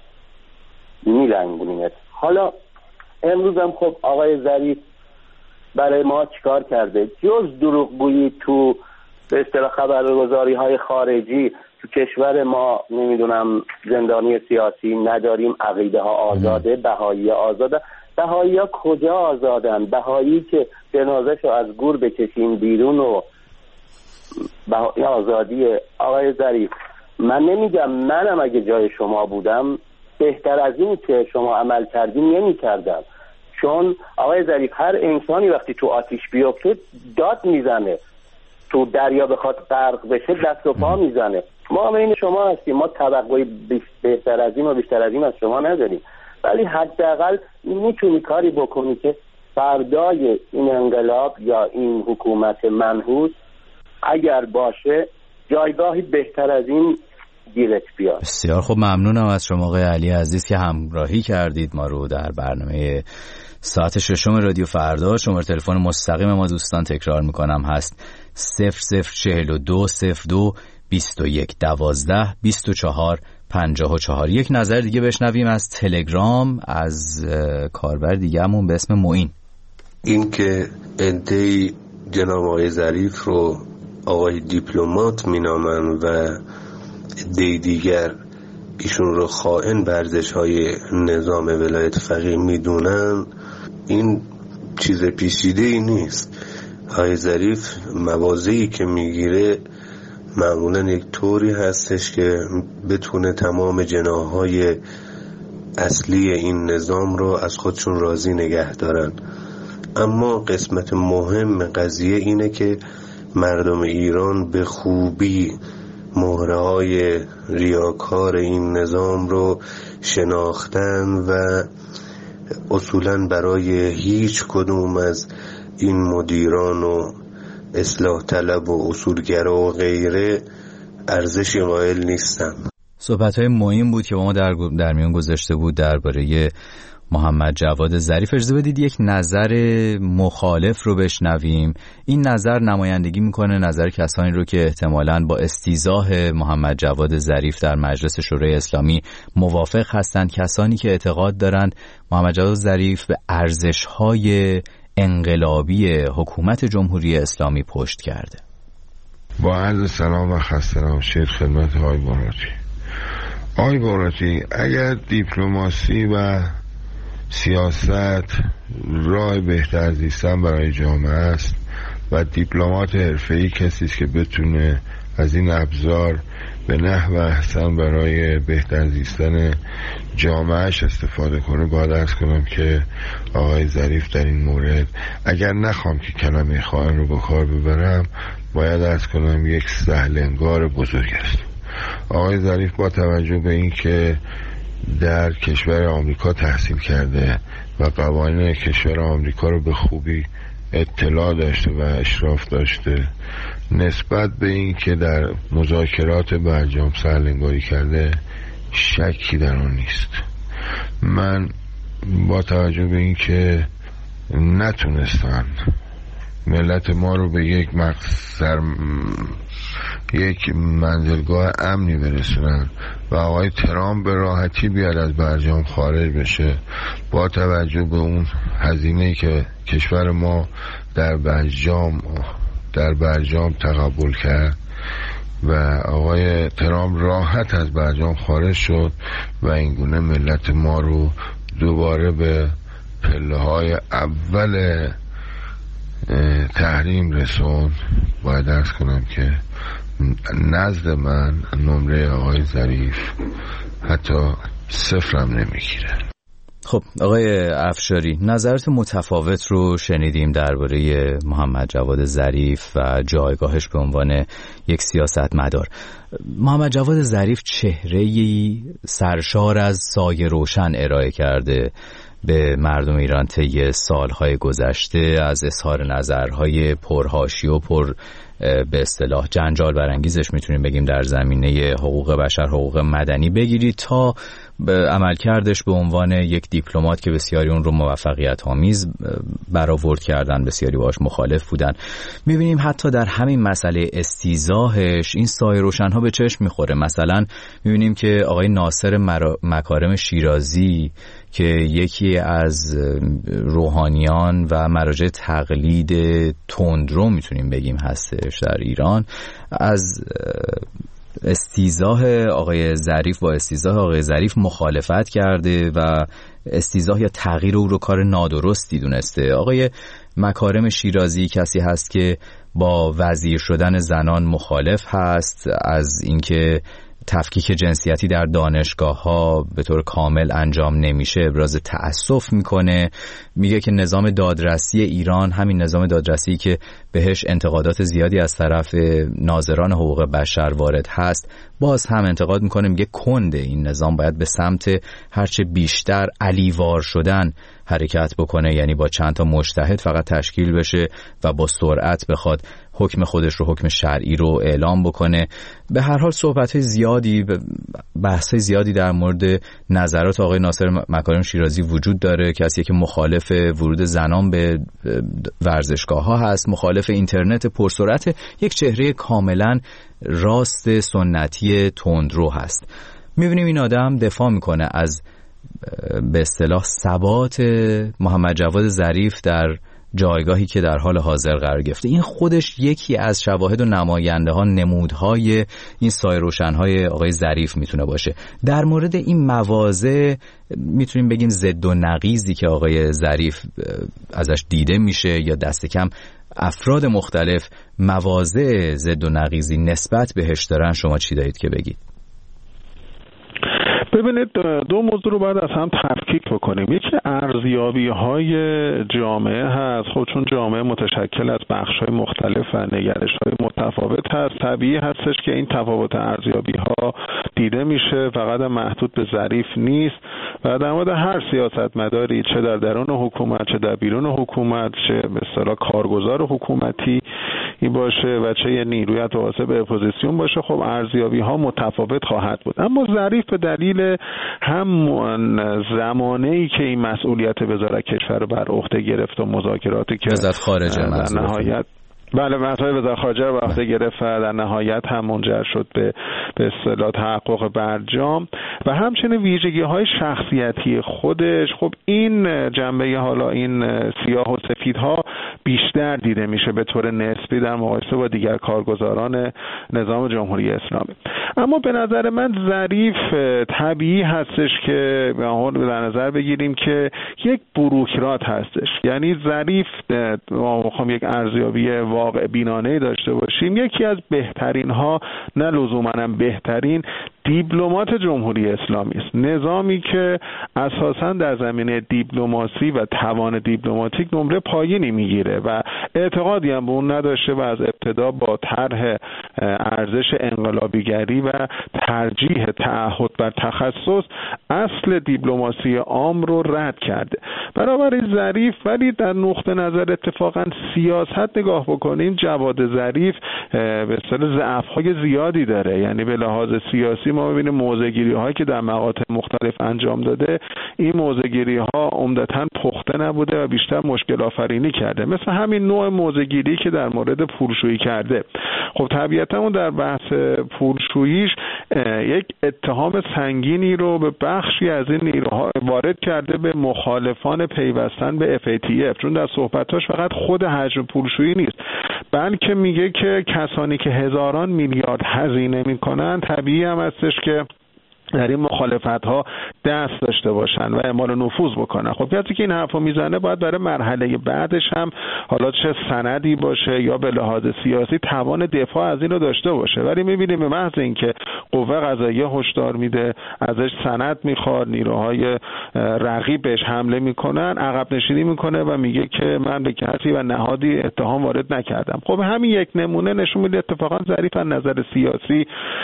میلنگونیت. حالا امروز هم خب آقای ظریف برای ما چیکار کرده؟ جز دروغگویی تو به اصطلاح خبرگزاری های خارجی تو کشور ما نمیدونم زندانی سیاسی نداریم، عقیده ها آزاده، بهایی آزاده. بهایی ها کجا آزادن؟ بهایی که جنازه‌شو از گور بکشیم بیرون و بهایی آزادیه. آقای ظریف من نمیگم، منم اگه جای شما بودم بهتر از این که شما عمل کردین نمی کردم. چون آقای ظریف هر انسانی وقتی تو آتیش بیفته داد میزنه، تو دریا بخواد غرق بشه دست و پا میزنه. ما هم این شما هستیم، ما توقعی بهتر از این و بیشتر از این از شما نداریم، ولی حداقل میتونی کاری بکنی که فردای این انقلاب یا این حکومت منحوس اگر باشه جایگاهی بهتر از این گیرت بیاد. بسیار خب، ممنونم از شما آقای علی عزیز که همراهی کردید ما رو در برنامه ساعت ششم رادیو فردا. شماره تلفن مستقیم ما دوستان تکرار میکنم هست صفر صفر چهل و دو صفر دو بیست و یک دوازده بیست و چهار پنجاه و چهار. یک نظر دیگه بشنویم از تلگرام از کاربر دیگه‌مون به اسم معین. این که انتهی جناب آقای ظریف رو آقای دیپلمات مینامن و دی دیگر ایشون رو خائن به ارزش‌های نظام ولایت فقیه میدونن، این چیز پیچیده ای نیست. آقای ظریف مواضعی که میگیره معمولا یک طوری هستش که بتونه تمام جناح‌های اصلی این نظام رو از خودشون راضی نگه دارن. اما قسمت مهم قضیه اینه که مردم ایران به خوبی مهره‌های ریاکار این نظام رو شناختن و اصولاً برای هیچ کدوم از این مدیران و اصلاح طلب و اصولگرا و غیره ارزشی قائل نیستن. صحبت‌های مهم بود که با ما در در میان گذاشته بود درباره محمد جواد ظریف. اجازه بدید یک نظر مخالف رو بشنویم. این نظر نمایندگی میکنه نظر کسانی رو که احتمالاً با استیضاح محمد جواد ظریف در مجلس شورای اسلامی موافق هستند، کسانی که اعتقاد دارند محمد جواد ظریف به ارزش‌های انقلابی حکومت جمهوری اسلامی پشت کرده. با عرض سلام و خسته نباشید خدمت آقای باراتی. آقای باراتی، اگر دیپلماسی و سیاست راه بهتر زیستن برای جامعه است و دیپلمات حرفه‌ای کسی است که بتونه از این ابزار به نحو احسن برای بهتر زیستن جامعهش استفاده کنه، باید عرض کنم که آقای ظریف در این مورد، اگر نخوام که کلمه خائن رو به کار ببرم، باید عرض کنم یک سهلنگار بزرگ است. آقای ظریف با توجه به این که در کشور آمریکا تحصیل کرده و قوانین کشور آمریکا رو به خوبی اطلاع داشته و اشراف داشته، نسبت به این که در مذاکرات برجام سرلنگاری کرده شکی در آن نیست. من با توجه به این که نتونستن ملت ما رو به یک مقصر یک منزلگاه امنی برسونن و آقای ترامپ به راحتی بیاد از برجام خارج بشه، با توجه به اون هزینه‌ای که کشور ما در برجام در برجام تقبل کرد و آقای ترامپ راحت از برجام خارج شد و اینگونه ملت ما رو دوباره به پله های اول تحریم رسون، باید عرض کنم که نزد من نمره آقای ظریف حتی صفرم نمیگیره. خب آقای افشاری، نظرات متفاوت رو شنیدیم درباره محمد جواد ظریف و جایگاهش به عنوان یک سیاستمدار. محمد جواد ظریف چهره‌ای سرشار از سایه روشن ارائه کرده به مردم ایران طی سالهای گذشته، از اظهار نظرهای پرحاشیه و پر به اصطلاح جنجال برانگیزش میتونیم بگیم در زمینه حقوق بشر، حقوق مدنی بگیرید، تا عملکردش به عنوان یک دیپلمات که بسیاری اون رو موفقیت آمیز برآورد کردن، بسیاری باهاش مخالف بودن. میبینیم حتی در همین مسئله استیضاحش این سایه روشن‌ها به چشم میخوره. مثلا میبینیم که آقای ناصر مکارم شیرازی که یکی از روحانیان و مراجع تقلید تندرو میتونیم بگیم هستش در ایران، از استیضاح آقای ظریف با استیضاح آقای ظریف مخالفت کرده و استیضاح یا تغییر او رو کار نادرستی دونسته. آقای مکارم شیرازی کسی هست که با وزیر شدن زنان مخالف هست، از اینکه تفکیک جنسیتی در دانشگاه ها به طور کامل انجام نمیشه ابراز تأسف میکنه. میگه که نظام دادرسی ایران، همین نظام دادرسی که بهش انتقادات زیادی از طرف ناظران حقوق بشر وارد هست، باز هم انتقاد میکنه، میگه کنده این نظام، باید به سمت هرچه بیشتر علیوار شدن حرکت بکنه، یعنی با چند تا مجتهد فقط تشکیل بشه و با سرعت بخواد حکم خودش رو، حکم شرعی رو اعلام بکنه. به هر حال صحبت‌های زیادی، بحث‌های زیادی در مورد نظرات آقای ناصر مکارم شیرازی وجود داره، کسی که مخالف ورود زنان به ورزشگاه‌ها هست، مخالف اینترنت پرسرعت، یک چهره کاملاً راست سنتی تندرو هست. می‌بینیم این آدم دفاع می‌کنه از به اصطلاح ثبات محمد جواد ظریف در جایگاهی که در حال حاضر قرار گرفته. این خودش یکی از شواهد و نماینده ها، نمودهای این سایه روشن‌های آقای ظریف میتونه باشه. در مورد این مواضع میتونیم بگیم ضد و نقیضی که آقای ظریف ازش دیده میشه، یا دست کم افراد مختلف مواضع ضد و نقیضی نسبت بهش دارن، شما چی دارید که بگید؟ ببینید، دو موضوع رو باید از هم تفکیک بکنیم. یکی ارزیابی های جامعه هست. خب چون جامعه متشکل از بخش های مختلف و نگرش های متفاوت هست، طبیعی هستش که این تفاوت ارزیابی ها دیده میشه، فقط محدود به ظریف نیست و در مورد هر سیاستمداری، چه در درون حکومت چه در بیرون حکومت، چه به اصطلاح کارگزار حکومتی این باشه و چه یه نیروی متواسط به اپوزیسیون باشه، خب ارزیابی ها متفاوت خواهد بود. اما ظریف به دلیل همون زمانه‌ای که این مسئولیت وزارت کشور بر عهده گرفت و مذاکراتی که وزارت خارجه در نهایت بله مسائل وزارت خارجه رو به عهده گرفت و در نهایت هم منجر شد به به اصطلاح تحقق برجام و همچنین ویژگی‌های شخصیتی خودش، خب این جنبه حالا این سیاه و سفیدها بیشتر دیده میشه به طور نسبی در مقایسه با دیگر کارگزاران نظام جمهوری اسلامی. اما به نظر من ظریف طبیعی هستش که به در نظر بگیریم که یک بوروکرات هستش. یعنی ظریف ما میخوام یک ارزیابی واقع بینانه داشته باشیم، یکی از بهترین ها، نه لزوماً بهترین، دیپلمات جمهوری اسلامی است. نظامی که اساساً در زمینه دیپلماسی و توان دیپلماتیک نمره پایینی میگیره و اعتقادی هم به اون نداشته و از ابتدا با طرح ارزش انقلابیگری و ترجیح تعهد بر تخصص اصل دیپلماسی عام رو رد کرده. بنابراین ظریف، ولی در نقطه نظر اتفاقاً سیاست نگاه بکنیم، جواد ظریف به اصطلاح ضعف‌های زیادی داره. یعنی به لحاظ سیاسی ما ببینیم موضع‌گیری هایی که در مقاطع مختلف انجام داده، این موضع‌گیری ها عمدتاً پخته نبوده و بیشتر مشکل آفرینی کرده، مثل همین نوع موضع‌گیری که در مورد پولشویی کرده. خب طبیعتاً اون در بحث پولشوییش یک اتهام سنگینی رو به بخشی از این نیروها وارد کرده به مخالفان پیوستن به اف ای تی اف، چون در صحبتاش فقط خود حجم پولشویی نیست، بلکه میگه که کسانی که هزاران میلیارد هزینه میکنن طبیعی هم هستش که در این مخالفت ها دست داشته باشن و اعمال نفوذ بکنن. خب کسی که این حرفو میزنه باید برای مرحله بعدش هم حالا چه سندی باشه یا به لحاظ سیاسی توان دفاع از این رو داشته باشه. ولی میبینیم به محض اینکه قوه قضاییه هشدار میده، ازش سند میخواد، نیروهای رقیب بهش حمله میکنن، عقب نشینی میکنه و میگه که من به کسی و نهادی اتهام وارد نکردم. خب همین یک نمونه نشون میده اتفاقا ظریف از نظر سیاسی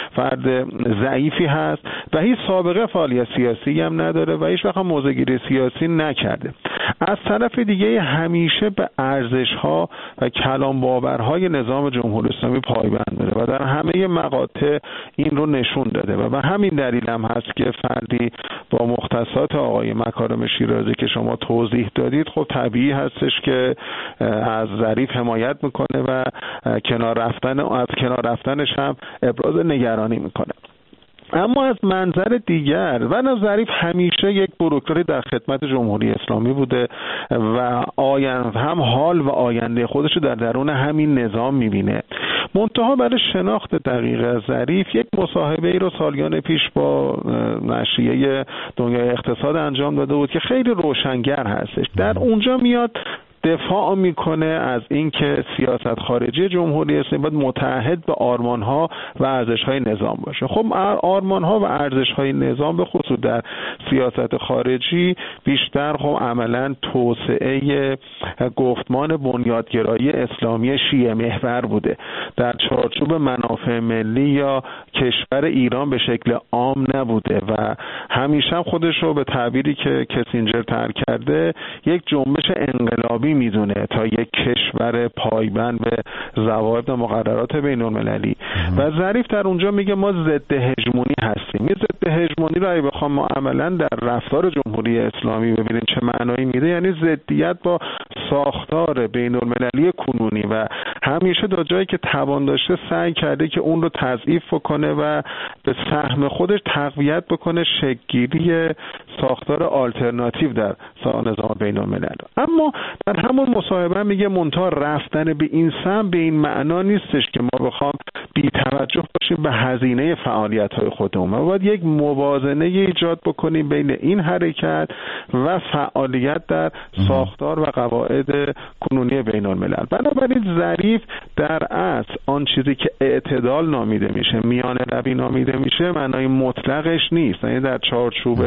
فرد ضعیفی هست و هیچ سابقه فعالیت سیاسی هم نداره و هیچ وقت موضع‌گیری سیاسی نکرده. از طرف دیگه همیشه به ارزش‌ها و کلان باورهای نظام جمهوری اسلامی پایبند بوده و در همه مقاطع این رو نشون داده و به همین دلیل هم هست که فردی با مختصات آقای مکارم شیرازی که شما توضیح دادید، خب طبیعی هستش که از ظریف حمایت میکنه و کنار رفتن از کنار رفتنش هم ابراز نگرانی میکنه. اما از منظر دیگر و ظریف همیشه یک بروکراتی در خدمت جمهوری اسلامی بوده و آینده هم حال و آینده خودش رو در درون همین نظام میبینه. منتها برای شناخت دقیق از ظریف یک مصاحبه ای رو سالیان پیش با نشریه دنیای اقتصاد انجام داده بود که خیلی روشنگر هستش. در اونجا میاد دفاع میکنه از اینکه سیاست خارجی جمهوری اسلامی باید متعهد به آرمان‌ها و ارزش‌های نظام باشه. خب آرمان‌ها و ارزش‌های نظام به خصوص در سیاست خارجی بیشتر خب عملاً توسعه گفتمان بنیادگرایی اسلامی شیعه محور بوده، در چارچوب منافع ملی یا کشور ایران به شکل عام نبوده و همیشه خودش رو به تعبیری که کسینجر طرح کرده یک جنبش انقلابی میدونه تا یک کشور پایبند به ضوابط و مقررات بین المللی و ظریف در اونجا میگه ما ضد هژمونی هستیم. این ضد هژمونی رو اگه بخوام ما عملا در رفتار جمهوری اسلامی ببینیم چه معنایی میده، یعنی ضدیت با ساختار بین المللی کنونی و همیشه تا جایی که توان داشته سعی کرده که اون رو تضعیف بکنه و به سهم خودش تقویت بکنه شکل‌گیری ساختار آلترناتیو در نظام بین الملل. اما در همون مصاحبه میگه منتها رفتن به این سمت به این معنا نیستش که ما بخوام بی توجه باشیم به هزینه فعالیت‌های خودمون. ما باید یک موازنه ایجاد بکنیم بین این حرکت و فعالیت در ساختار و قواعد کنونی بین الملل. بنابراین ظریف در اصل آن چیزی که اعتدال نامیده میشه، میانه روی نامیده میشه، معنای مطلقش نیست، یعنی در چارچوب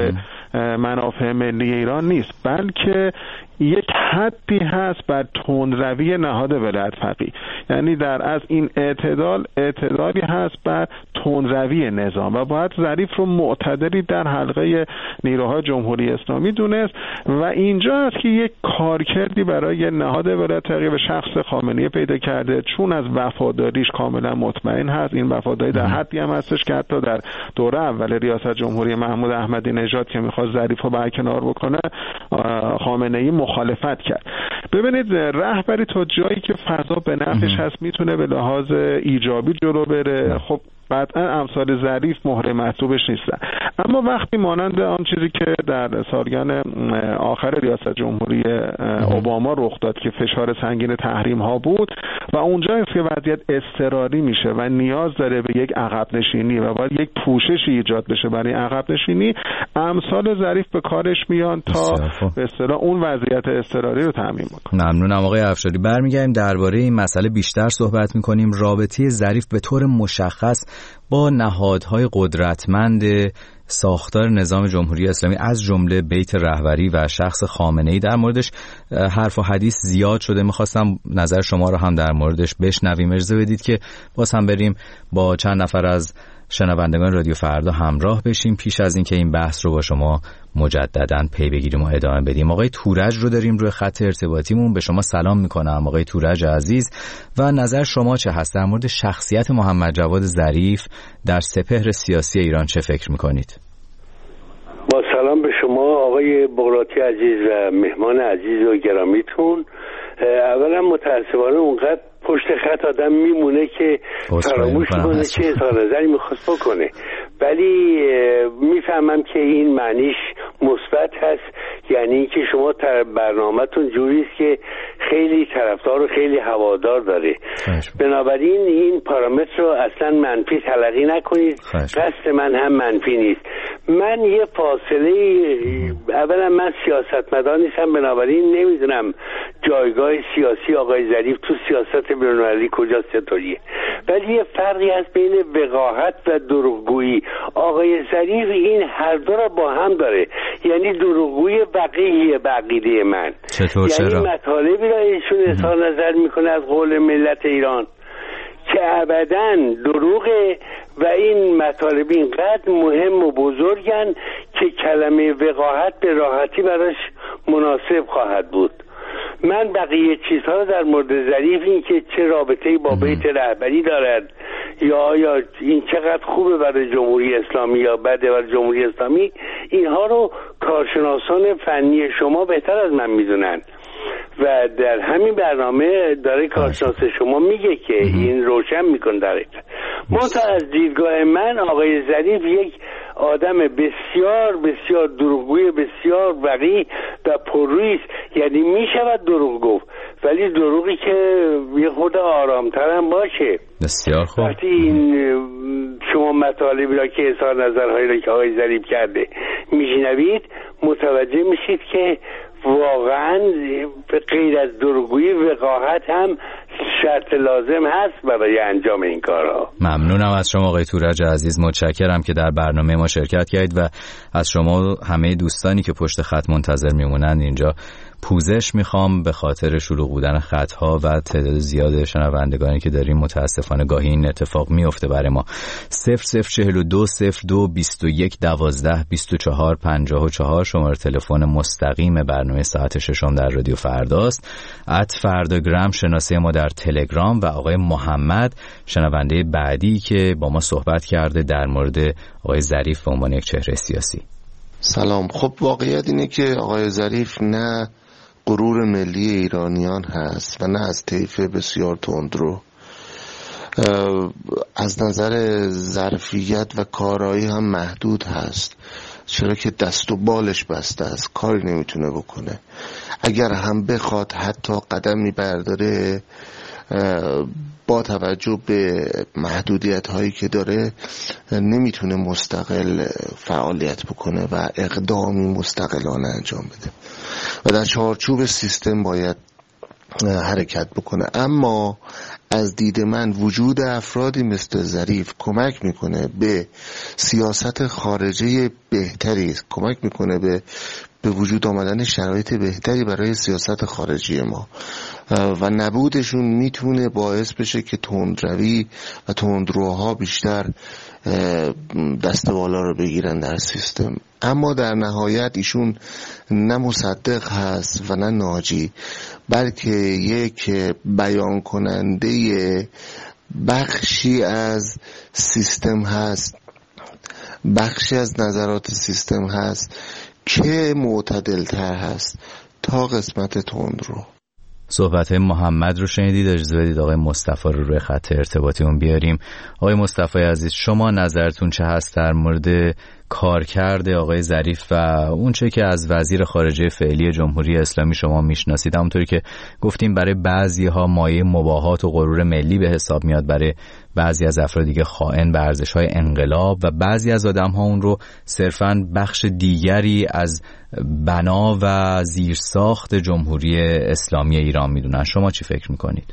منافع ملی ایران نیست، بلکه یک حدی هست بر تندروی نهاد ولایت فقیه. یعنی در از این اعتدال اعتدالی هست بر تندروی نظام و باید ظریف رو معتدلی در حلقه نیروهای جمهوری اسلامی دونست و اینجا هست که یک کارکردی برای نهاد ولایت فقیه و شخص خامنه‌ای پیدا کرده، چون از وفاداریش کاملا مطمئن هست. این وفاداری در حدی هم هستش که حتی در دوره اول ریاست جمهوری محمود احمدی نژاد که میخواست ظریف رو برکنار بکنه، خامنه‌ای مخالفت کرد. ببینید رهبری تا جایی که فضا به نفعش هست میتونه به لحاظ ایجابی جلو بره. خب قطعا امثال ظریف مهر مطلوبش نیستن. اما وقتی مانند آن چیزی که در سالیان آخر ریاست جمهوری اوباما رخ داد که فشار سنگین تحریم ها بود و اونجاست که وضعیت اضطراری میشه و نیاز داره به یک عقب نشینی و باید یک پوششی ایجاد بشه برای عقب نشینی، امثال ظریف به کارش میان تا به اصطلاح اون وضعیت اضطراری رو تامین بکنه. ممنونم آقای افشاری. برمیگردیم درباره این مسئله بیشتر صحبت میکنیم. رابطه ظریف به طور مشخص با نهادهای قدرتمند ساختار نظام جمهوری اسلامی از جمله بیت رهبری و شخص خامنه‌ای، در موردش حرف و حدیث زیاد شده. میخواستم نظر شما رو هم در موردش بشنویم. اجازه بدید که باز هم بریم با چند نفر از شنوندگان رادیو فردا همراه بشیم پیش از اینکه این بحث رو با شما مجدداً پی بگیریم و ادامه بدیم. آقای تورج رو داریم روی خط ارتباطیمون. به شما سلام میکنم آقای تورج عزیز و نظر شما چه هست در مورد شخصیت محمد جواد ظریف در سپهر سیاسی ایران؟ چه فکر میکنید؟ با سلام به شما آقای بغراتی عزیز و مهمان عزیز و گرامیتون. اولا متاسفانه اونقدر پشت خط آدم میمونه که فراموش کنه چه اظهار نظری میخواست بکنه، ولی میفهمم که این معنیش مثبت هست، یعنی اینکه شما برنامه‌تون جوری است که خیلی طرفدار و خیلی هوادار داره. بنابراین این پارامتر رو اصلا منفی تلقی نکنید. قصد من هم منفی نیست. من یه فاصله، اولا من سیاستمدار نیستم، بنابراین نمیدونم جایگاه سیاسی آقای ظریف تو سیاست بین‌المللی کجاست چطوریه، ولی یه فرقی هست بین وقاحت و دروغگویی. آقای ظریف این هر دو را با هم داره، یعنی دروغگویی وقیحیه به عقیده من. چطور یعنی چرا؟ مطالبی را ایشون اظهار نظر میکنه از قول ملت ایران که ابداً دروغه و این مطالب اینقدر مهم و بزرگن که کلمه وقاحت به راحتی براش مناسب خواهد بود. من بقیه چیزها رو در مورد ظریف، این که چه رابطه‌ای با بیت رهبری دارد یا یا این چقدر خوبه برای جمهوری اسلامی یا بده برای جمهوری اسلامی، اینها رو کارشناسان فنی شما بهتر از من میدونن و در همین برنامه داره کارشناس شما میگه که این روشن میکن داره. منتها از دیدگاه من آقای ظریف یک آدم بسیار بسیار دروغگوی، بسیار وقیح و پررویی است. یعنی میشود دروغ گفت، ولی دروغی که یه خود آرامتر هم باشه. بسیار خوب. وقتی این شما مطالبی را که اظهار نظرهایی را که آقای ظریف کرده میشنوید، متوجه میشید که واقعا غیر از دروغگویی وقاحت هم شرط لازم هست برای انجام این کارها. ممنونم از شما آقای تورج عزیز، متشکرم که در برنامه ما شرکت کردید و از شما همه دوستانی که پشت خط منتظر میمونن اینجا پوزش میخوام به خاطر شلوغ بودن خطها و تعداد زیاد شنوندگانی که داریم. متاسفانه گاهی این اتفاق میفته برای ما. صفر صفر چهل و دو صفر دو بیست و یک دوازده بیست و چهار پنجاه و چهار شماره تلفن مستقیم برنامه ساعت ششم در رادیو فرداست. ات فرداگرام شناسه ما در تلگرام و آقای محمد شنونده بعدی که با ما صحبت کرده در مورد آقای ظریف به عنوان یک چهره سیاسی. سلام. خب واقعیت اینه که آقای ظریف نه غرور ملی ایرانیان هست و نه از طیف بسیار تندرو. از نظر ظرفیت و کارایی هم محدود هست، چرا که دست و بالش بسته است، کاری نمیتونه بکنه. اگر هم بخواد حتی قدمی برداره با توجه به محدودیت هایی که داره نمیتونه مستقل فعالیت بکنه و اقدامی مستقلانه انجام بده و در چارچوب سیستم باید حرکت بکنه. اما از دید من وجود افرادی مثل ظریف کمک میکنه به سیاست خارجی بهتری، کمک میکنه به به وجود آمدن شرایط بهتری برای سیاست خارجی ما و نبودشون میتونه باعث بشه که تندروی و تندروها بیشتر دست بالا رو بگیرن در سیستم. اما در نهایت ایشون نه مصدق هست و نه ناجی، بلکه یک بیان کننده بخشی از سیستم هست، بخشی از نظرات سیستم هست که معتدل تر هست تا قسمت تندرو. صحبت محمد رو شنیدید. اجازه بدید آقای مصطفی رو روی خط ارتباطی اون بیاریم. آقای مصطفی عزیز، شما نظرتون چه هست در مورد کارکرد آقای ظریف و اون چه که از وزیر خارجه فعلی جمهوری اسلامی شما میشناسید؟ همونطوری که گفتیم برای بعضی ها مایه مباهات و غرور ملی به حساب میاد، برای بعضی از افراد دیگه خائن به ارزش‌های انقلاب و بعضی از آدم‌ها اون رو صرفاً بخش دیگری از بنا و زیرساخت جمهوری اسلامی ایران میدونن. شما چی فکر میکنید؟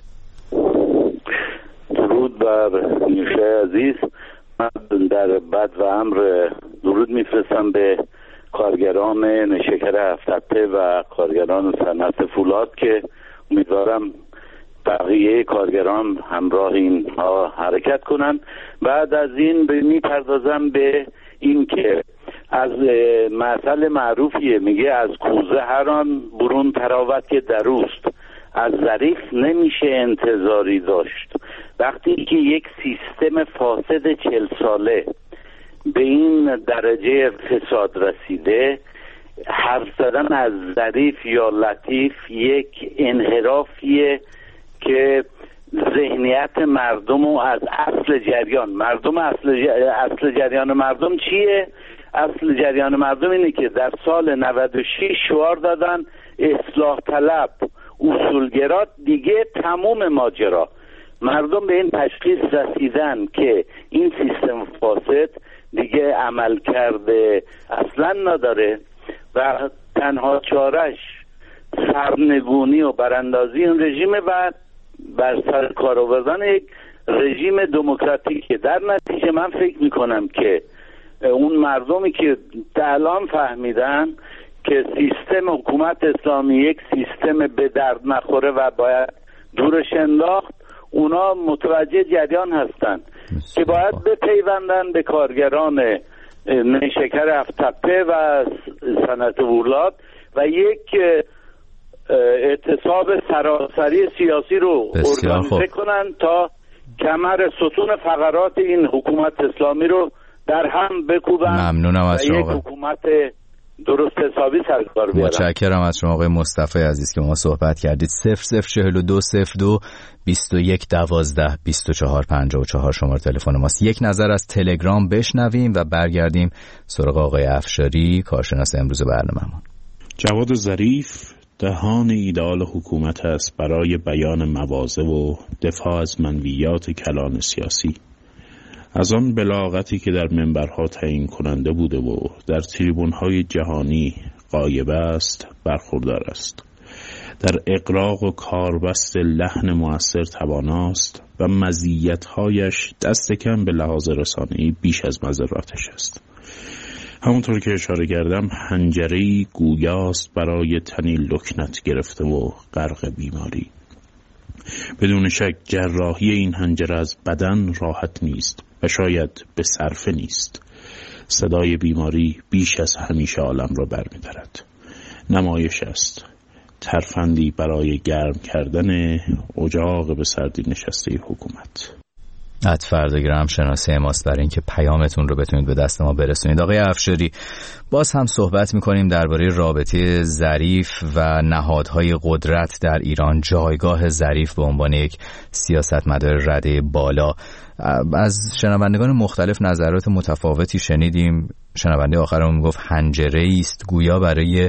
درود بر نیوشه عزیز. من در بد و امر درود میفرستم به کارگران نیشکر هفت‌تپه و کارگران صنعت فولاد که امیدوارم بقیه کارگران همراه اینها حرکت کنن. بعد از این میپردازم به این که از مثل معروفیه، میگه از کوزه هر آن برون تراوت که دروست. از ظریف نمیشه انتظاری داشت. وقتی که یک سیستم فاسد چل ساله به این درجه فساد رسیده، حرف زدن از ظریف یا لطیف یک انحرافیه که ذهنیت مردم و از اصل جریان مردم اصل, ج... اصل جریان مردم چیه؟ اصل جریان مردم اینه که در سال نود و شش شعار دادن اصلاح طلب، اصولگرا، دیگه تموم ماجرا. مردم به این تشخیص رسیدن که این سیستم فاسد دیگه عمل کرده اصلا نداره و تنها چارش سرنگونی و براندازی این رژیم و بر سر کار آوردن یک رژیم دموکراتیکه. در نتیجه من فکر میکنم که اون مردمی که الان فهمیدن که سیستم حکومت اسلامی یک سیستم به درد نخوره و باید دورش انداخت، اونا متوجه جریان هستن که باید بپیوندن به کارگران نیشکر هفت‌تپه و صنعت فولاد و یک اعتصاب سراسری سیاسی رو ارگانیزه کنن تا کمر ستون فقرات این حکومت اسلامی رو در هم بکوبن. ممنونم از شما. یک حکومت درست حسابی سرکار بیارن. متشکرم از شما آقای مصطفی عزیز که ما صحبت کردید. صفر صفر چهل و دو صفر دو بیست و یک دوازده بیست و چهار پنجاه و چهار شماره تلفن ماست. یک نظر از تلگرام بشنویم و برگردیم سراغ آقای افشاری، کارشناس امروز برنامه‌مون. جواد ظریف دهان ایدئال حکومت است برای بیان مواضع و دفاع از منویات کلان سیاسی. از آن بلاغتی که در منبرها تعیین کننده بوده و در تریبون‌های جهانی غایب است برخوردار است. در اقراق و کاربست لحن مؤثر تواناست و مزیت‌هایش دست کم به لحاظ رسانه‌ای بیش از مضراتش است. همونطور که اشاره کردم، حنجره‌ای گویاست برای تنی لکنت گرفته و غرق بیماری. بدون شک جراحی این حنجره از بدن راحت نیست و شاید به صرفه نیست. صدای بیماری بیش از همیشه عالم را برمی‌دارد. نمایش است، ترفندی برای گرم کردن اجاق به سردی نشسته حکومت. اتفردگرام شناسه ماست برای اینکه پیامتون رو بتونید به دست ما برسونید. آقای افشاری، باز هم صحبت میکنیم درباره رابطه ظریف و نهادهای قدرت در ایران، جایگاه ظریف به عنوان یک سیاستمدار رده بالا. از شنوندگان مختلف نظرات متفاوتی شنیدیم. شنونده آخرمون گفت حنجره‌ای است گویا برای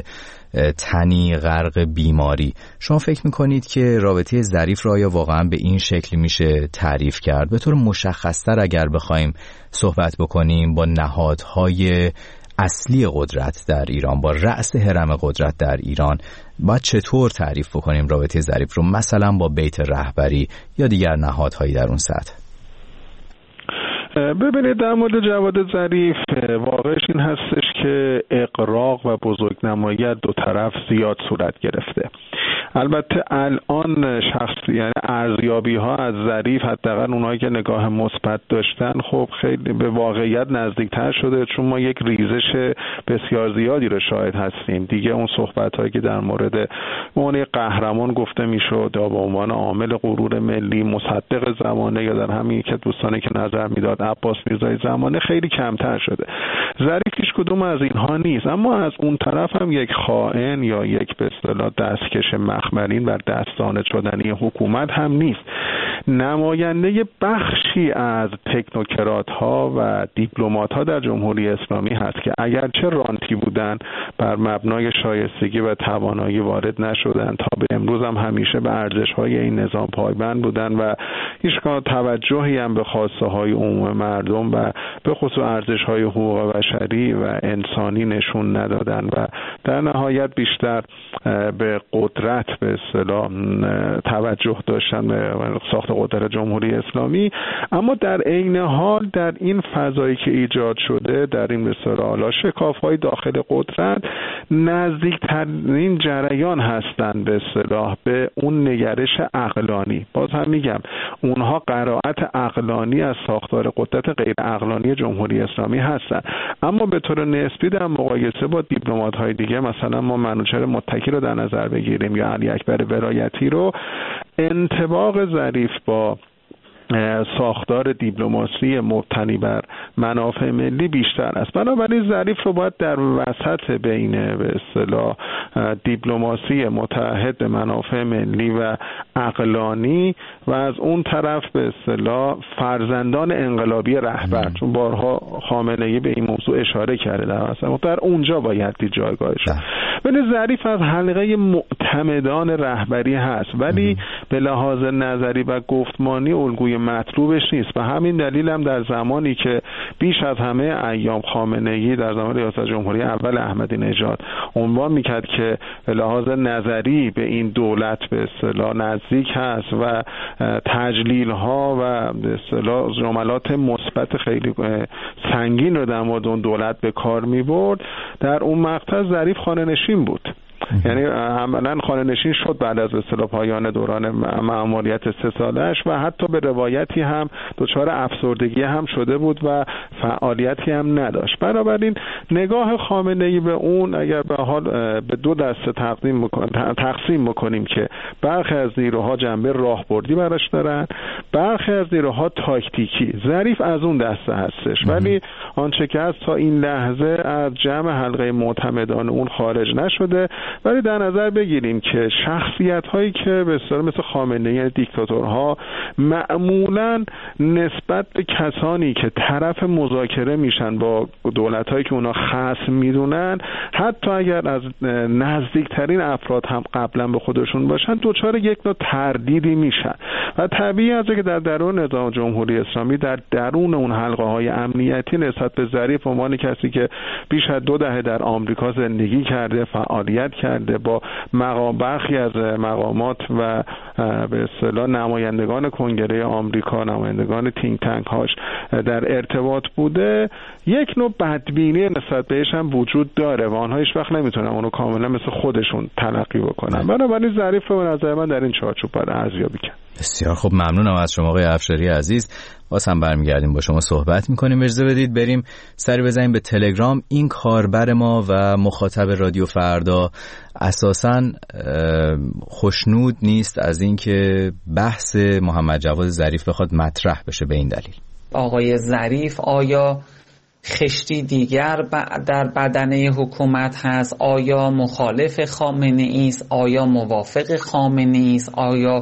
تنی غرق بیماری. شما فکر میکنید که رابطه ظریف را آیا واقعا به این شکل میشه تعریف کرد؟ به طور مشخص‌تر اگر بخوایم صحبت بکنیم با نهادهای اصلی قدرت در ایران، با رأس هرم قدرت در ایران، باید چطور تعریف بکنیم رابطه ظریف رو، مثلا با بیت رهبری یا دیگر نهادهایی در اون سطح؟ ببینید، در مورد جواد ظریف واقعش این هستش که اغراق و بزرگنمایی دو طرف زیاد صورت گرفته. البته الان شخص یعنی ارزیابی ها از ظریف، حداقل اونایی که نگاه مثبت داشتن، خب خیلی به واقعیت نزدیکتر شده، چون ما یک ریزش بسیار زیادی رو شاهد هستیم. دیگه اون صحبت هایی که در مورد اون قهرمان گفته میشد یا به عنوان عامل غرور ملی، مصدق زمانه، یا در همین که دوستانی که نظر میداد عباس میرزای زمانه، خیلی کمتر شده. ظریف هیچ کدوم از اینها نیست، اما از اون طرف هم یک خائن یا یک به اصطلاح دستکش مخفی سخت بر این بر دستانه شدنی حکومت هم نیست. نماینده بخشی از تکنوکرات ها و دیپلمات ها در جمهوری اسلامی هست که اگرچه رانتی بودن بر مبنای شایستگی و توانایی وارد نشدن، تا به امروز هم همیشه به ارزش های این نظام پایبند بودن و هیچگاه توجهی هم به خواسته های عموم مردم و به خصوص ارزش های حقوق بشری و انسانی نشون ندادن و در نهایت بیشتر به قدرت به اصطلاح توجه داشتن به ساخت قدرت جمهوری اسلامی. اما در عین حال در این فضایی که ایجاد شده، در این به اصطلاح شکاف‌های داخل قدرت، نزدیکترین جریان هستند به اصطلاح به اون نگرش عقلانی. باز هم میگم اونها قرائت عقلانی از ساختار قدرت غیر عقلانی جمهوری اسلامی هستند، اما به طور نسبی در مقایسه با دیپلمات‌های دیگه، مثلا ما منوچهر متکی رو در نظر بگیریم یا علی اکبر ولایتی رو، انطباق ظریف با ساختار دیپلماسی مبتنی بر منافع ملی بیشتر است. بنابراین ظریف رو باید در وسط بین به اصطلاح دیپلماسی متحد به منافع ملی و عقلانی و از اون طرف به اصطلاح فرزندان انقلابی رهبر، چون بارها خامنه‌ای به این موضوع اشاره کرده، در وسط در اونجا باید دید جایگاهش. ولی ظریف از حلقه معتمدان رهبری هست، ولی به لحاظ نظری و گفتمانی الگوی مطلوبش نیست. و همین دلیل هم در زمانی که بیش از همه ایام خامنه‌ای در زمان ریاست جمهوری اول احمدی نژاد عنوان میکرد که به لحاظ نظری به این دولت به اصطلاح نزدیک هست و تجلیل ها و به اصطلاح جملات مثبت خیلی سنگین رو در مورد اون دولت به کار میبرد، در اون مقطع ظریف خانه‌نشین بود. یعنی عملاً خانه‌نشین شد بعد از اصطلاح پایان دوران مأموریت سه سالش و حتی به روایتی هم دچار افسردگی هم شده بود و فعالیتی هم نداشت. بنابراین نگاه خامنه‌ای به اون اگر به حال به دو دسته تقسیم بکنیم تقسیم بکنیم که برخی از نیروها جنبه راهبردی براش دارن، برخی از نیروها تاکتیکی. ظریف از اون دسته هستش، ولی آنچه که هست تا این لحظه از جمع حلقه معتمدان اون خارج نشده. ولی در نظر بگیریم که شخصیت هایی که به اصطلاح مثل خامنه‌ای، یعنی دیکتاتورها، معمولا نسبت به کسانی که طرف مذاکره میشن با دولت هایی که اونا خصم میدونن، حتی اگر از نزدیکترین افراد هم قبلا به خودشون باشن، دوچار یک نوع تردیدی میشن و طبیعی است که در درون نظام جمهوری اسلامی، در درون اون حلقه های امنیتی، نسبت به ظریف عنوان کسی که بیش از دو دهه در آمریکا زندگی کرده، فعالیت کرده، با مقام برخی از مقامات و به اصطلاح نمایندگان کنگره آمریکا، نمایندگان تینک تانک هاش در ارتباط بوده، یک نوع بدبینی نسبت بهش هم وجود داره و آنها هیچ وقت نمیتونن اونو کاملا مثل خودشون تلقی بکنن. بنابراین ظریف رو به نظر من در این چارچوب باید ارزیابی کرد. بسیار خب، ممنونم از شما آقای افشاری عزیز. باز هم برمیگردیم با شما صحبت میکنیم. اجازه بدید بریم سری بزنیم به تلگرام. این کاربر ما و مخاطب رادیو فردا اساساً خوشنود نیست از اینکه بحث محمد جواد ظریف بخواد مطرح بشه. به این دلیل آقای ظریف آیا خشتی دیگر در بدنه حکومت هست؟ آیا مخالف خامنه‌ای است؟ آیا موافق خامنه‌ای است؟ آیا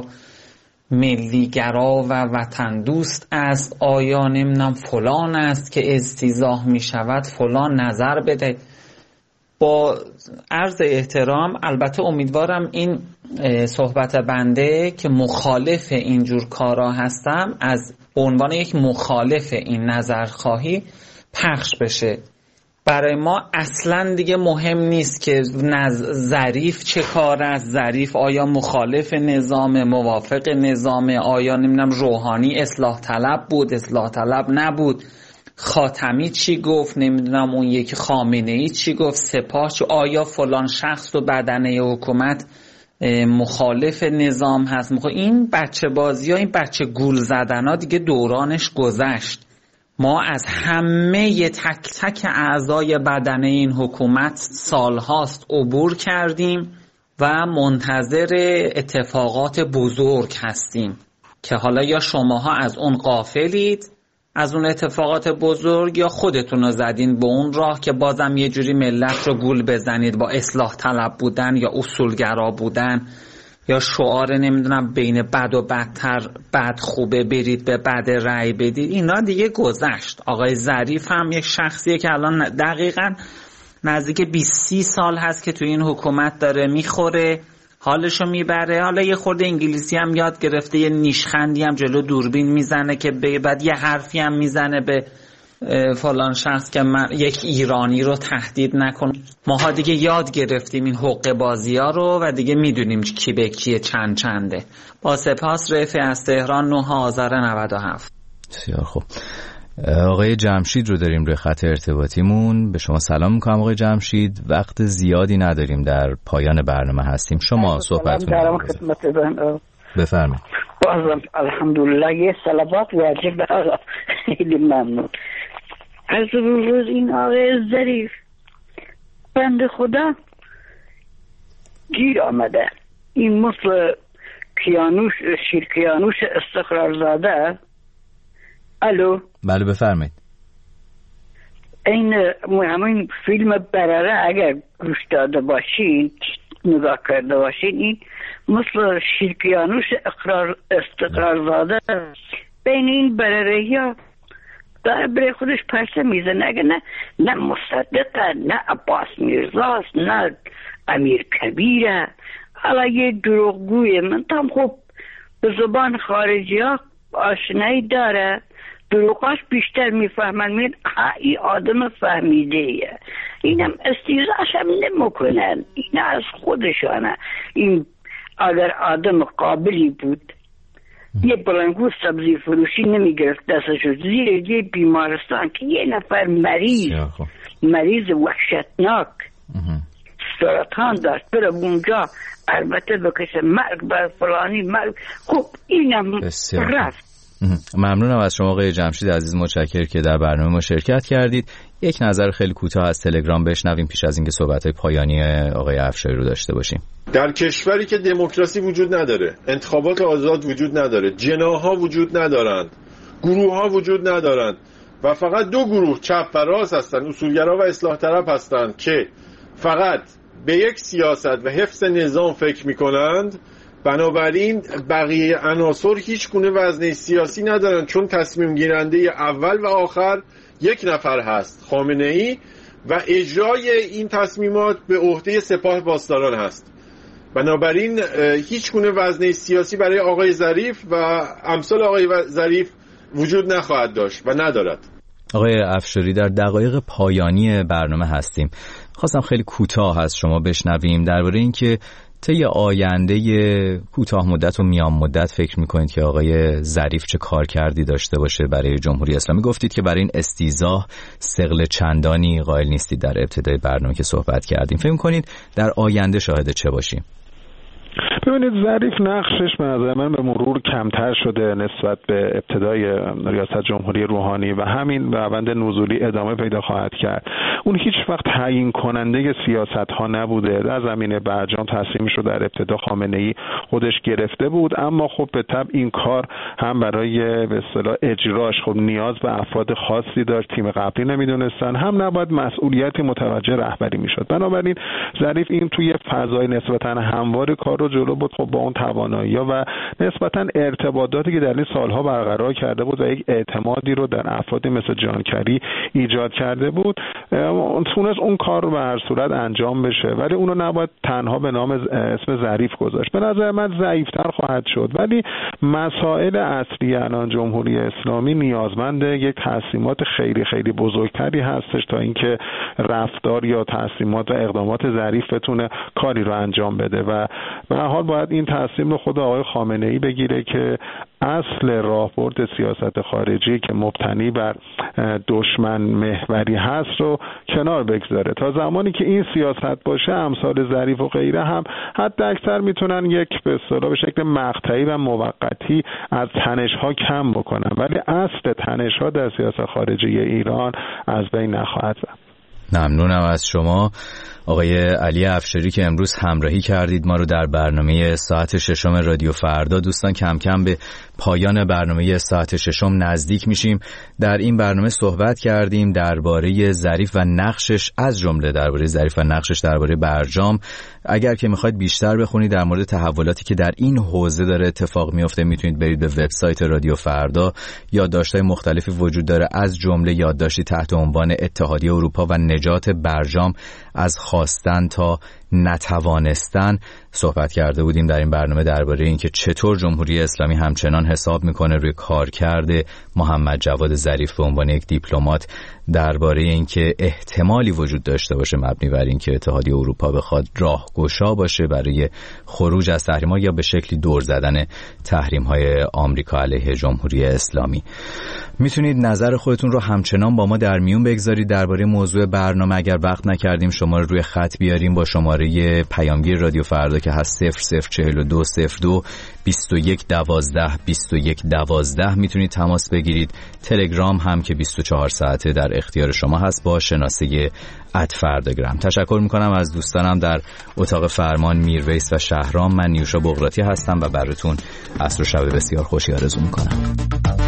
ملیگرا و وطن دوست است؟ آیا نمیدونم فلان است که استیضاح می شود فلان نظر بده؟ با عرض احترام، البته امیدوارم این صحبت بنده که مخالف اینجور کارا هستم از عنوان یک مخالف این نظرخواهی پخش بشه. برای ما اصلا دیگه مهم نیست که ظریف چه کار است، ظریف آیا مخالف نظام، موافق نظام، آیا نمیدونم روحانی اصلاح طلب بود، اصلاح طلب نبود، خاتمی چی گفت، نمیدونم اون یکی خامنه‌ای چی گفت، سپاه چی، آیا فلان شخص و بدنه حکومت مخالف نظام هست. این بچه بازی ها، این بچه گول زدن ها دیگه دورانش گذشت. ما از همه تک تک اعضای بدنه این حکومت سالهاست عبور کردیم و منتظر اتفاقات بزرگ هستیم که حالا یا شماها از اون غافلید، از اون اتفاقات بزرگ، یا خودتون رو زدین به اون راه که بازم یه جوری ملت رو گول بزنید با اصلاح طلب بودن یا اصولگرا بودن یا شعار نمیدونم بین بد و بدتر بد خوبه برید به بد رأی بدید، اینا دیگه گذشت. آقای ظریف هم یک شخصیه که الان دقیقاً نزدیک بیست سال هست که توی این حکومت داره میخوره، حالشو میبره. حالا یه خورده انگلیسی هم یاد گرفته، یه نیشخندی هم جلو دوربین میزنه که بعد یه حرفی هم میزنه به فلان شخص که من یک ایرانی رو تهدید نکن. ماها دیگه یاد گرفتیم این حقه بازی ها رو و دیگه میدونیم کی به کیه چند چنده. با سپاس. رفیع از تهران، نه آذر نود و هفت. بسیار خوب. آقای جمشید رو داریم روی خط ارتباطیمون. به شما سلام میکنم آقای جمشید. وقت زیادی نداریم، در پایان برنامه هستیم. شما صحبتتون رو بفرمایید. بازم الحمدلله یه صلوات واجب به آقا، خیلی ممنون. از روز این آقای ظریف بند خدا گیر آمده، این مثل کیانوش شیر کیانوش استقرارزاده. الو بله بفرمایید. این همین فیلم برره اگر گوش داده باشین، نگاه کرده باشین، این مثل شیرکیانوش اقرار استقرارزاده بین این برره ها داره بره خودش پرسه میزنه. اگه نه نه مصدقه، نه عباس میرزاست، نه امیر کبیره، حالا یه دروغگویه. من تام خوب به زبان خارجی ها آشنایی داره، دروغاش بیشتر میفهمن. میگن این آدم فهمیده ایه، اینم استیزاش هم نمیکنن، این از خودشانه. این اگر آدم قابلی بود یه بلنگو سبزی فروشی نمیگرفت دستشو زیر یه بیمارستان که یه نفر مریض مریض وحشتناک سرطان داشت بره اونجا، البته بکشه مرگ بر فلانی مرگ. خب اینم رفت. ممنونم از شما آقای جمشید عزیز، متشکرم که در برنامه ما شرکت کردید. یک نظر خیلی کوتاه از تلگرام بشنویم پیش از اینکه صحبت‌های پایانی آقای افشاری رو داشته باشیم. در کشوری که دموکراسی وجود نداره، انتخابات آزاد وجود نداره، جناح‌ها وجود ندارند، گروه‌ها وجود ندارند و فقط دو گروه چپ و راست هستند، اصولگرا و اصلاح طلب هستند که فقط به یک سیاست و حفظ نظام فکر می‌کنند، بنابراین بقیه عناصر هیچ گونه وزنه سیاسی ندارن، چون تصمیم گیرنده اول و آخر یک نفر هست، خامنه‌ای، و اجرای این تصمیمات به عهده سپاه پاسداران هست. بنابراین هیچ گونه وزنه سیاسی برای آقای ظریف و امثال آقای ظریف وجود نخواهد داشت و ندارد. آقای افشاری در دقایق پایانی برنامه هستیم، خواستم خیلی کوتاه از شما بشنویم درباره اینکه طی آینده کوتاه مدت و میان مدت فکر میکنید که آقای ظریف چه کار کردی داشته باشه برای جمهوری اسلامی. گفتید که برای این استیضاح ثقل چندانی قائل نیستید در ابتدای برنامه که صحبت کردیم. فکر میکنید در آینده شاهد چه باشیم؟ ببینید ظریف نقشش به نظر من به مرور کمتر شده نسبت به ابتدای ریاست جمهوری روحانی و همین روند نزولی ادامه پیدا خواهد کرد. اون هیچ وقت تعیین کننده سیاست ها نبوده. در زمینه برجام تصمیمش رو در ابتدا خامنه‌ای خودش گرفته بود، اما خب به طبع این کار هم برای به اصطلاح اجراش خب نیاز به افراد خاصی داشت، تیم قبلی نمیدونستن، هم نباید مسئولیت متوجه رهبری میشد. بنابراین ظریف این توی فضای نسبتا هموار کار رو جلو بود، خب با اون توانایی‌ها و نسبتا ارتباطاتی که در این سالها برقرار کرده بود و یک اعتمادی رو در افرادی مثل جانکری ایجاد کرده بود، تونست اون کار رو به هر صورت انجام بشه، ولی اون رو نباید تنها به نام اسم ظریف گذاشت. به نظر من ضعیف‌تر خواهد شد، ولی مسائل اصلی الان جمهوری اسلامی نیازمند یک تصمیمات خیلی خیلی بزرگتری هستش تا اینکه رفتار یا تصمیمات و اقدامات ظریف بتونه کاری رو انجام بده و به هر حال باید این تصمیم رو خود آقای خامنه‌ای بگیره که اصل راهبرد سیاست خارجی که مبتنی بر دشمن محوری هست رو کنار بگذاره. تا زمانی که این سیاست باشه، امثال ظریف و غیره هم حد اکثر میتونن یک به اصطلاح به شکل مقطعی و موقتی از تنش‌ها کم بکنن، ولی اصل تنش‌ها در سیاست خارجی ایران از بین نخواهد رفت. ممنونم از شما آقای علی افشاری که امروز همراهی کردید ما رو در برنامه ساعت ششم رادیو فردا. دوستان کم کم به پایان برنامه ساعت ششم نزدیک میشیم. در این برنامه صحبت کردیم درباره ظریف و نقشش، از جمله درباره ظریف و نقشش درباره برجام. اگر که میخواید بیشتر بخونید در مورد تحولاتی که در این حوزه داره اتفاق میفته میتونید برید به وبسایت رادیو فردا. یادداشت‌های مختلفی وجود داره، از جمله یادداشتی تحت عنوان اتحادیه اروپا و نجات برجام از خواستن تا نتوانستن. صحبت کرده بودیم در این برنامه درباره اینکه چطور جمهوری اسلامی همچنان حساب میکنه روی کارکرد محمد جواد ظریف به عنوان یک دیپلمات، درباره اینکه احتمالی وجود داشته باشه مبنی بر اینکه اتحادیه اروپا بخواد راهگشا باشه برای خروج از تحریم‌ها یا به شکلی دور زدن تحریم‌های آمریکا علیه جمهوری اسلامی. میتونید نظر خودتون رو همچنان با ما در میون بگذارید درباره موضوع برنامه. اگر وقت نکردیم شما رو روی خط بیاریم با شماره پیامگیر رادیو فردا که هست صفر صفر چهل و دو صفر دو بیست و یک دوازده بیست و یک دوازده میتونید تماس بگیرید. تلگرام هم که بیست و چهار ساعته در اختیار شما هست با شناسه ات فرداگرام. تشکر میکنم از دوستانم در اتاق فرمان میرویس و شهرام. من نیوشا بغراتی هستم و براتون عصر و شب بسیار خوشی آرزو میکنم.